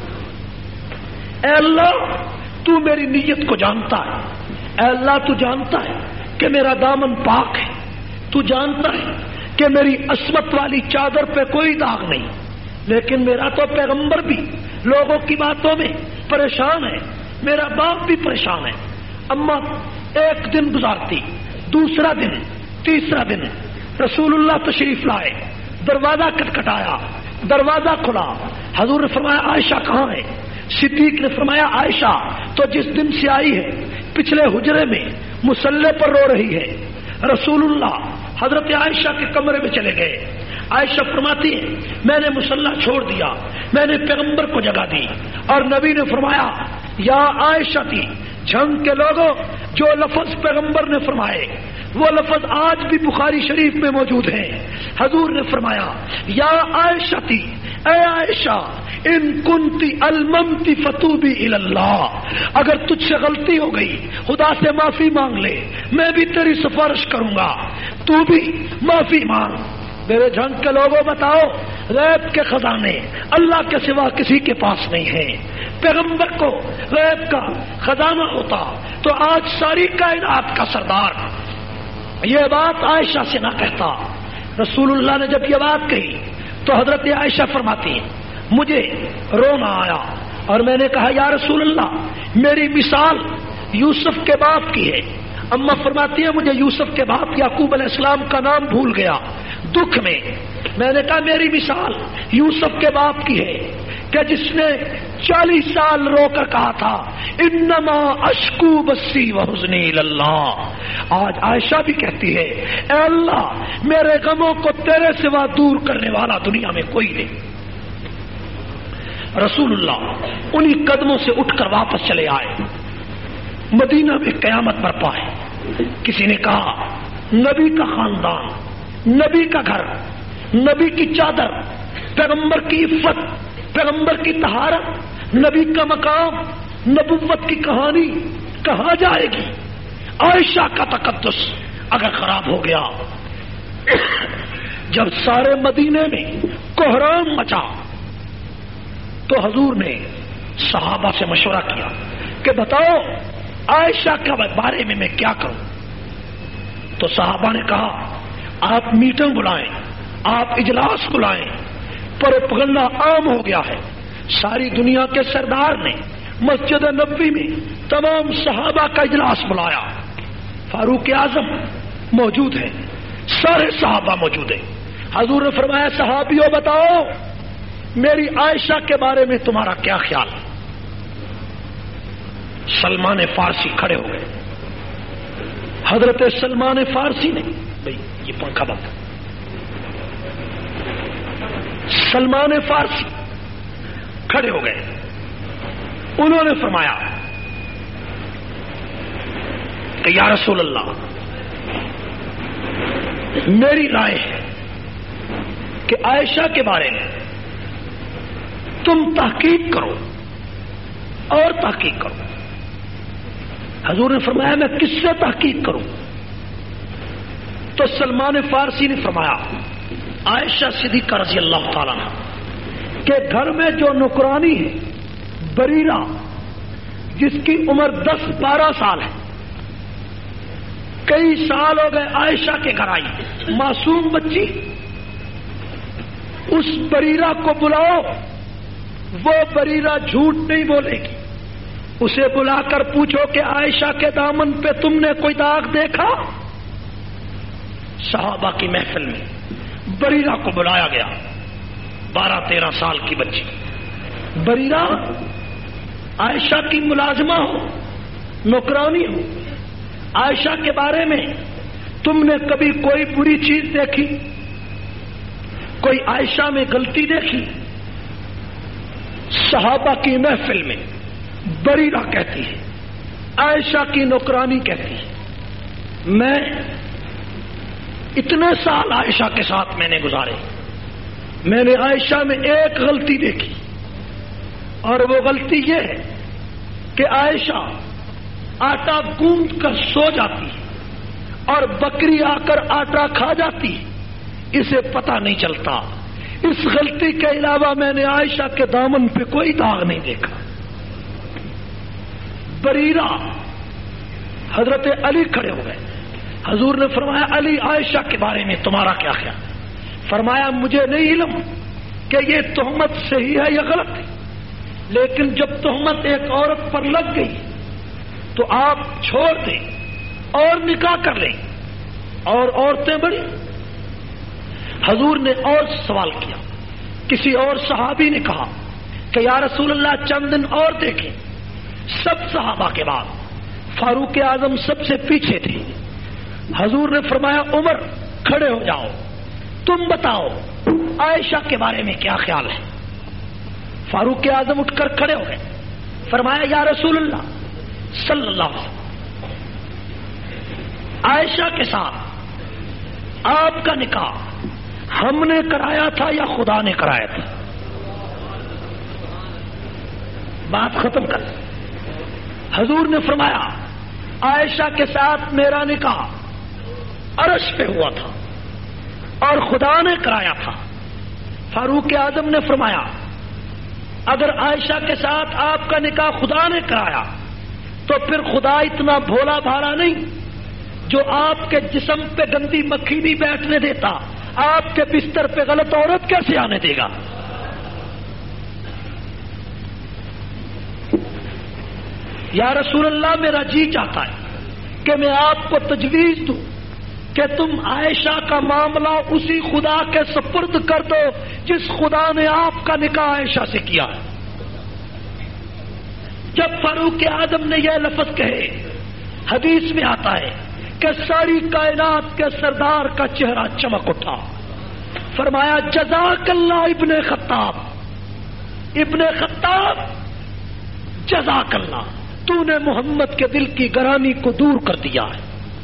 اے اللہ تو میری نیت کو جانتا ہے، اے اللہ تو جانتا ہے کہ میرا دامن پاک ہے، تو جانتا ہے کہ میری عصمت والی چادر پہ کوئی داغ نہیں، لیکن میرا تو پیغمبر بھی لوگوں کی باتوں میں پریشان ہے، میرا باپ بھی پریشان ہے۔ اماں ایک دن گزارتی، دوسرا دن، تیسرا دن، رسول اللہ تشریف لائے، دروازہ کٹکھٹایا، دروازہ کھلا، حضور نے فرمایا عائشہ کہاں ہے؟ صدیق نے فرمایا عائشہ تو جس دن سے آئی ہے پچھلے حجرے میں مصلی پر رو رہی ہے۔ رسول اللہ حضرت عائشہ کے کمرے میں چلے گئے، عائشہ فرماتی ہے میں نے مصلی چھوڑ دیا، میں نے پیغمبر کو جگا دی اور نبی نے فرمایا یا عائشہ تھی جنگ کے لوگوں، جو لفظ پیغمبر نے فرمائے وہ لفظ آج بھی بخاری شریف میں موجود ہے۔ حضور نے فرمایا یا عائشہ تھی، اے عائشہ ان کنتی الممتی فتوبی الی اللہ، اگر تجھ سے غلطی ہو گئی خدا سے معافی مانگ لے، میں بھی تیری سفارش کروں گا، تو بھی معافی مانگ۔ میرے جنگ کے لوگوں بتاؤ غیب کے خزانے اللہ کے سوا کسی کے پاس نہیں ہیں، پیغمبر کو غیب کا خزانہ ہوتا تو آج ساری کائنات کا سردار یہ بات عائشہ سے نہ کہتا. رسول اللہ نے جب یہ بات کہی تو حضرت عائشہ فرماتی ہیں مجھے رونا آیا اور میں نے کہا یا رسول اللہ میری مثال یوسف کے باپ کی ہے. اما فرماتی ہے مجھے یوسف کے باپ یعقوب علیہ السلام کا نام بھول گیا دکھ میں نے کہا میری مثال یوسف کے باپ کی ہے کہ جس نے 40 سال رو کر کہا تھا انما اشکو بسی وحزنی اللہ. آج عائشہ بھی کہتی ہے اے اللہ میرے غموں کو تیرے سوا دور کرنے والا دنیا میں کوئی نہیں. رسول اللہ انہی قدموں سے اٹھ کر واپس چلے آئے. مدینہ میں قیامت برپا ہے. کسی نے کہا نبی کا خاندان, نبی کا گھر, نبی کی چادر, پیغمبر کی عفت, پیغمبر کی طہارت, نبی کا مقام, نبوت کی کہانی کہاں جائے گی؟ عائشہ کا تقدس اگر خراب ہو گیا. جب سارے مدینے میں کوہرام مچا تو حضور نے صحابہ سے مشورہ کیا کہ بتاؤ عائشہ کے بارے میں کیا کروں. تو صحابہ نے کہا آپ میٹنگ بلائیں, آپ اجلاس بلائیں. پروپگنڈا عام ہو گیا ہے. ساری دنیا کے سردار نے مسجد نبوی میں تمام صحابہ کا اجلاس بلایا. فاروق اعظم موجود ہیں, سارے صحابہ موجود ہیں. حضور نے فرمایا صحابیوں بتاؤ میری عائشہ کے بارے میں تمہارا کیا خیال ہے؟ سلمان فارسی کھڑے ہو گئے. حضرت سلمان فارسی نے بھائی یہ پنکھا بند. سلمان فارسی کھڑے ہو گئے. انہوں نے فرمایا کہ یا رسول اللہ میری رائے ہے کہ عائشہ کے بارے میں تم تحقیق کرو اور تحقیق کرو. حضور نے فرمایا میں کس سے تحقیق کروں؟ تو سلمان فارسی نے فرمایا عائشہ صدیقہ رضی اللہ تعالیٰ عنہ کہ گھر میں جو نوکرانی ہے بریرہ جس کی عمر 10-12 سال ہے, کئی سال ہو گئے عائشہ کے گھر آئی, معصوم بچی, اس بریرہ کو بلاؤ. وہ بریرہ جھوٹ نہیں بولے گی. اسے بلا کر پوچھو کہ عائشہ کے دامن پہ تم نے کوئی داغ دیکھا؟ صحابہ کی محفل میں بریرہ کو بلایا گیا. 12-13 سال کی بچی بریرہ عائشہ کی ملازمہ ہو, نوکرانی ہو. عائشہ کے بارے میں تم نے کبھی کوئی بری چیز دیکھی؟ کوئی عائشہ میں غلطی دیکھی؟ صحابہ کی محفل میں بریرہ کہتی ہے, عائشہ کی نوکرانی کہتی ہے میں اتنے سال عائشہ کے ساتھ میں نے گزارے, میں نے عائشہ میں ایک غلطی دیکھی اور وہ غلطی یہ ہے کہ عائشہ آٹا گوندھ کر سو جاتی ہے اور بکری آ کر آٹا کھا جاتی ہے, اسے پتہ نہیں چلتا. اس غلطی کے علاوہ میں نے عائشہ کے دامن پہ کوئی داغ نہیں دیکھا. بریرہ حضرت علی کھڑے ہو گئے. حضور نے فرمایا علی عائشہ کے بارے میں تمہارا کیا خیال؟ فرمایا مجھے نہیں علم کہ یہ تہمت صحیح ہے یا غلط ہے, لیکن جب تہمت ایک عورت پر لگ گئی تو آپ چھوڑ دیں اور نکاح کر لیں, اور عورتیں بڑی. حضور نے اور سوال کیا. کسی اور صحابی نے کہا کہ یا رسول اللہ چند دن اور دیکھیں. سب صحابہ کے بعد فاروق اعظم سب سے پیچھے تھے. حضور نے فرمایا عمر کھڑے ہو جاؤ, تم بتاؤ عائشہ کے بارے میں کیا خیال ہے؟ فاروق اعظم اٹھ کر کھڑے ہو گئے. فرمایا یا رسول اللہ صلی اللہ علیہ وسلم عائشہ کے ساتھ آپ کا نکاح ہم نے کرایا تھا یا خدا نے کرایا تھا؟ بات ختم کر. حضور نے فرمایا عائشہ کے ساتھ میرا نکاح عرش پہ ہوا تھا اور خدا نے کرایا تھا. فاروق اعظم نے فرمایا اگر عائشہ کے ساتھ آپ کا نکاح خدا نے کرایا تو پھر خدا اتنا بھولا بھالا نہیں جو آپ کے جسم پہ گندی مکھی نہیں بیٹھنے دیتا، آپ کے بستر پہ غلط عورت کیسے آنے دے گا؟ یا رسول اللہ، میرا جی چاہتا ہے کہ میں آپ کو تجویز دوں کہ تم عائشہ کا معاملہ اسی خدا کے سپرد کر دو جس خدا نے آپ کا نکاح عائشہ سے کیا ہے۔ جب فاروق اعظم نے یہ لفظ کہے، حدیث میں آتا ہے کہ ساری کائنات کے سردار کا چہرہ چمک اٹھا، فرمایا جزاک اللہ ابن خطاب، ابن خطاب جزاک اللہ، تو نے محمد کے دل کی گرانی کو دور کر دیا ہے۔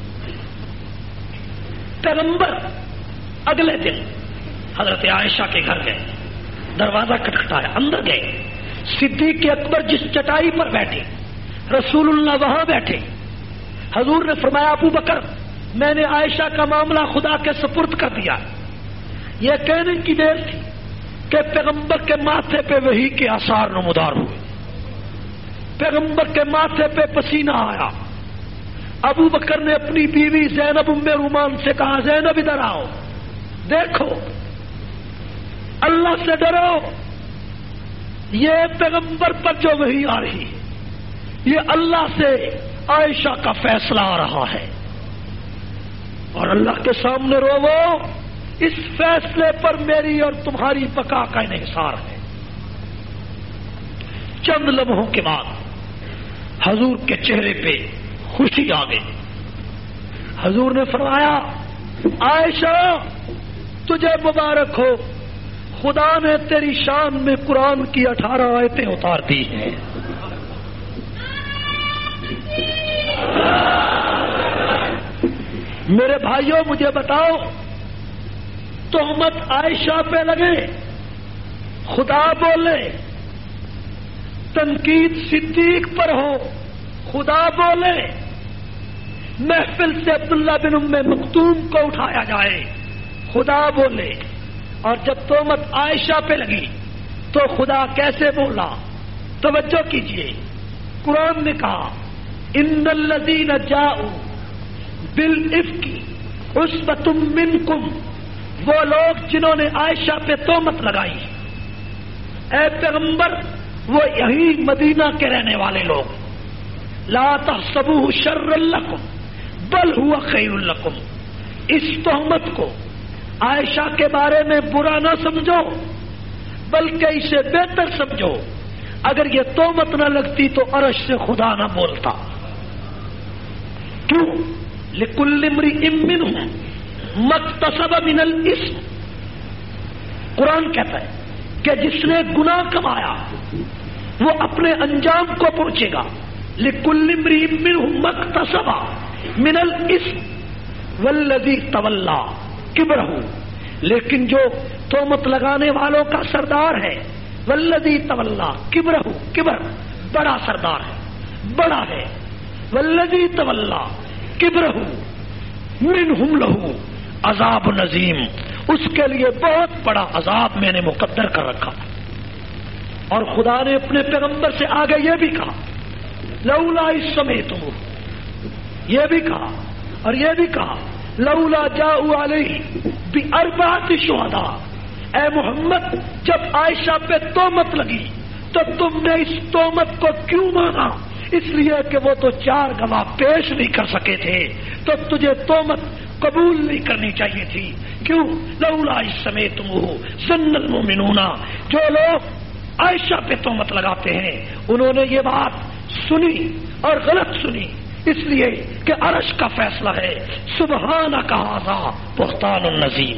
پیغمبر اگلے دن حضرت عائشہ کے گھر گئے، دروازہ کھٹکھٹایا، اندر گئے، صدیق اکبر جس چٹائی پر بیٹھے رسول اللہ وہاں بیٹھے۔ حضور نے فرمایا ابو بکر، میں نے عائشہ کا معاملہ خدا کے سپرد کر دیا۔ یہ کہنے کی دیر تھی کہ پیغمبر کے ماتھے پہ وحی کے آثار نمودار ہوئے، پیغمبر کے ماتھے پہ پسینہ آیا۔ ابو بکر نے اپنی بیوی زینب ام رومان سے کہا، زینب ادھر آؤ، دیکھو اللہ سے ڈرو، یہ پیغمبر پر جو وحی آ رہی ہے یہ اللہ سے عائشہ کا فیصلہ آ رہا ہے، اور اللہ کے سامنے روو، اس فیصلے پر میری اور تمہاری بقا کا انحصار ہے۔ چند لمحوں کے بعد حضور کے چہرے پہ خوشی آ گئی۔ حضور نے فرمایا عائشہ تجھے مبارک ہو، خدا نے تیری شان میں قرآن کی 18 آیتیں اتار دی ہیں۔ میرے بھائیوں مجھے بتاؤ، تہمت عائشہ پہ لگے، خدا بولے، تنقید صدیق پر ہو، خدا بولے، محفل سے عبداللہ بن ام مکتوم کو اٹھایا جائے، خدا بولے، اور جب تہمت عائشہ پہ لگی تو خدا کیسے بولا؟ توجہ کیجئے، قرآن نے کہا ان الذین جاؤوا بالافک عصبۃ منکم، وہ لوگ جنہوں نے عائشہ پہ تہمت لگائی، اے پیغمبر وہ یہی مدینہ کے رہنے والے لوگ، لا تحسبوه شرا لکم بل هو خیر لکم، اس تہمت کو عائشہ کے بارے میں برا نہ سمجھو بلکہ اسے بہتر سمجھو، اگر یہ تہمت نہ لگتی تو عرش سے خدا نہ بولتا۔ کیوں؟ لکل امرئ منہم ما اکتسب من الاثم، قرآن کہتا ہے کہ جس نے گناہ کمایا وہ اپنے انجام کو پہنچے گا۔ لکل امرئ منہم ما اکتسب من الاثم والذی تولی کبرہ، لیکن جو تہمت لگانے والوں کا سردار ہے، والذی تولی کبرہ، کبر بڑا سردار ہے، بڑا ہے، والذی تولی کبرہ منہم لہ عذاب نظیم، اس کے لیے بہت بڑا عذاب میں نے مقدر کر رکھا۔ اور خدا نے اپنے پیغمبر سے آگے یہ بھی کہا لولا اذ سمعتموہ، یہ بھی کہا اور یہ بھی کہا لولا جاؤوا علیہ باربعۃ شہداء، اے محمد جب عائشہ پہ تہمت لگی تو تم نے اس تہمت کو کیوں مانا؟ اس لیے کہ وہ تو 4 گواہ پیش نہیں کر سکے تھے، تو تجھے تہمت قبول نہیں کرنی چاہیے تھی۔ کیوں؟ لولا اذ سمعتموہ ظن المؤمنون، جو لوگ عائشہ پہ تہمت لگاتے ہیں انہوں نے یہ بات سنی اور غلط سنی، اس لیے کہ عرش کا فیصلہ ہے سبحانک ھذا بہتان عظیم،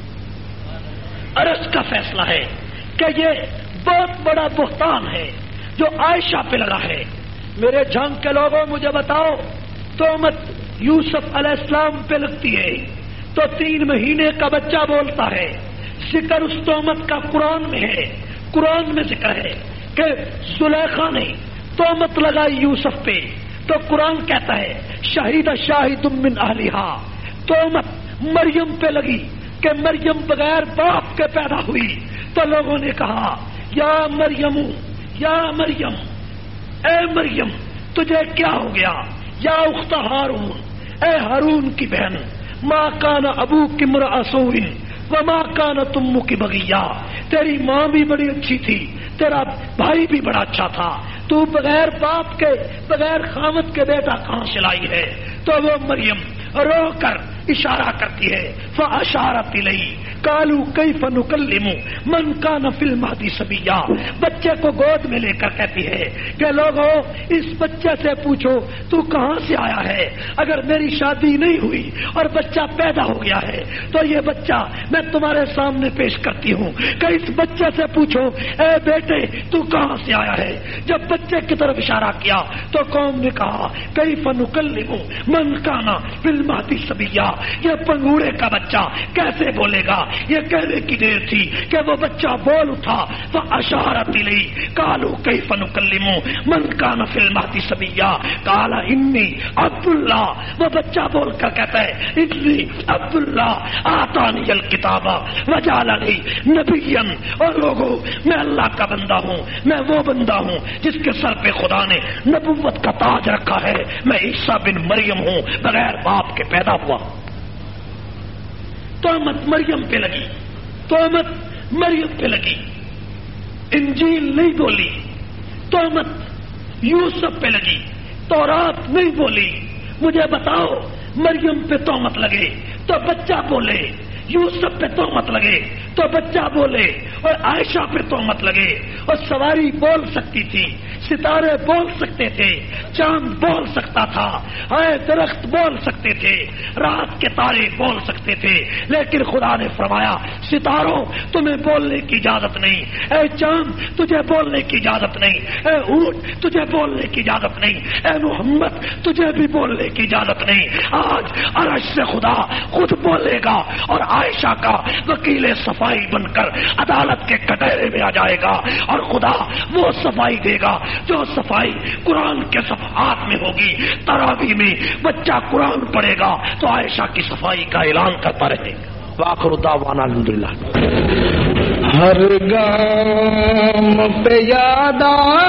عرش کا فیصلہ ہے کہ یہ بہت بڑا بہتان ہے جو عائشہ پہ لگا ہے۔ میرے جھنگ کے لوگوں مجھے بتاؤ، تہمت یوسف علیہ السلام پہ لگتی ہے تو 3 مہینے کا بچہ بولتا ہے، ذکر اس تہمت کا قرآن میں ہے، قرآن میں ذکر ہے کہ زلیخا نے تہمت لگائی یوسف پہ تو قرآن کہتا ہے شہید شاہد من اہلہا، تہمت مریم پہ لگی کہ مریم بغیر باپ کے پیدا ہوئی تو لوگوں نے کہا یا مریم، یا مریم، اے مریم تجھے کیا ہو گیا، یا اخت ہارون، اے ہارون کی بہن، ماں کان ابوک امرأ سوء وما کانت امک بغیا، تیری ماں بھی بڑی اچھی تھی، تیرا بھائی بھی بڑا اچھا تھا، تو بغیر باپ کے بغیر خامد کے بیٹا کہاں سے لائی ہے؟ تو وہ مریم رو کر اشارہ کرتی ہے، فاشارت الیہ قالوا کیف نکلم من کان فی المہد صبیا، بچے کو گود میں لے کر کہتی ہے کہ لوگوں اس بچے سے پوچھو تو کہاں سے آیا ہے، اگر میری شادی نہیں ہوئی اور بچہ پیدا ہو گیا ہے تو یہ بچہ میں تمہارے سامنے پیش کرتی ہوں کہ اس بچے سے پوچھو اے بیٹے تو کہاں سے آیا ہے۔ جب بچے کی طرف اشارہ کیا تو قوم نے کہا کیف نکلم من کان فی المہد صبیا، یہ پنگوڑے کا بچہ کیسے بولے گا؟ یہ کہنے کی دیر تھی کہ وہ بچہ بول اٹھا، فاشارت الیہ قالوا کیف نکلم من کان فی المہد صبیا قال انی عبد اللہ، وہ بچہ بول کر کہتا ہے انی عبد اللہ آتانی الکتاب وجعلنی نبیا، اور لوگوں میں اللہ کا بندہ ہوں، میں وہ بندہ ہوں جس کے سر پہ خدا نے نبوت کا تاج رکھا ہے، میں عیسیٰ بن مریم ہوں، بغیر باپ کے پیدا ہوا۔ تہمت مریم پہ لگی، تہمت مریم پہ لگی، انجیل نہیں بولی، تہمت یوسف پہ لگی، تورات نہیں بولی۔ مجھے بتاؤ مریم پہ تہمت لگے تو بچہ بولے، یوسف پہ تہمت لگے تو بچہ بولے، اور عائشہ پہ تہمت لگے، اور سواری بول سکتی تھی، ستارے بول سکتے تھے، چاند بول سکتا تھا، اے درخت بول سکتے تھے، رات کے تارے بول سکتے تھے، لیکن خدا نے فرمایا ستاروں تمہیں بولنے کی اجازت نہیں، اے چاند تجھے بولنے کی اجازت نہیں، اے اونٹ تجھے بولنے کی اجازت نہیں، اے محمد تجھے بھی بولنے کی اجازت نہیں۔ آج عرش سے خدا خود بولے گا اور عائشہ کا وکیل صفائی بن کر عدالت کے کٹہرے میں آ جائے گا، اور خدا وہ صفائی دے گا جو صفائی قرآن کے صفحات میں ہوگی۔ تراویح میں بچہ قرآن پڑھے گا تو عائشہ کی صفائی کا اعلان کرتا رہے گا۔ وآخر دعوانا الحمدللہ۔ ہر گام پہ یاد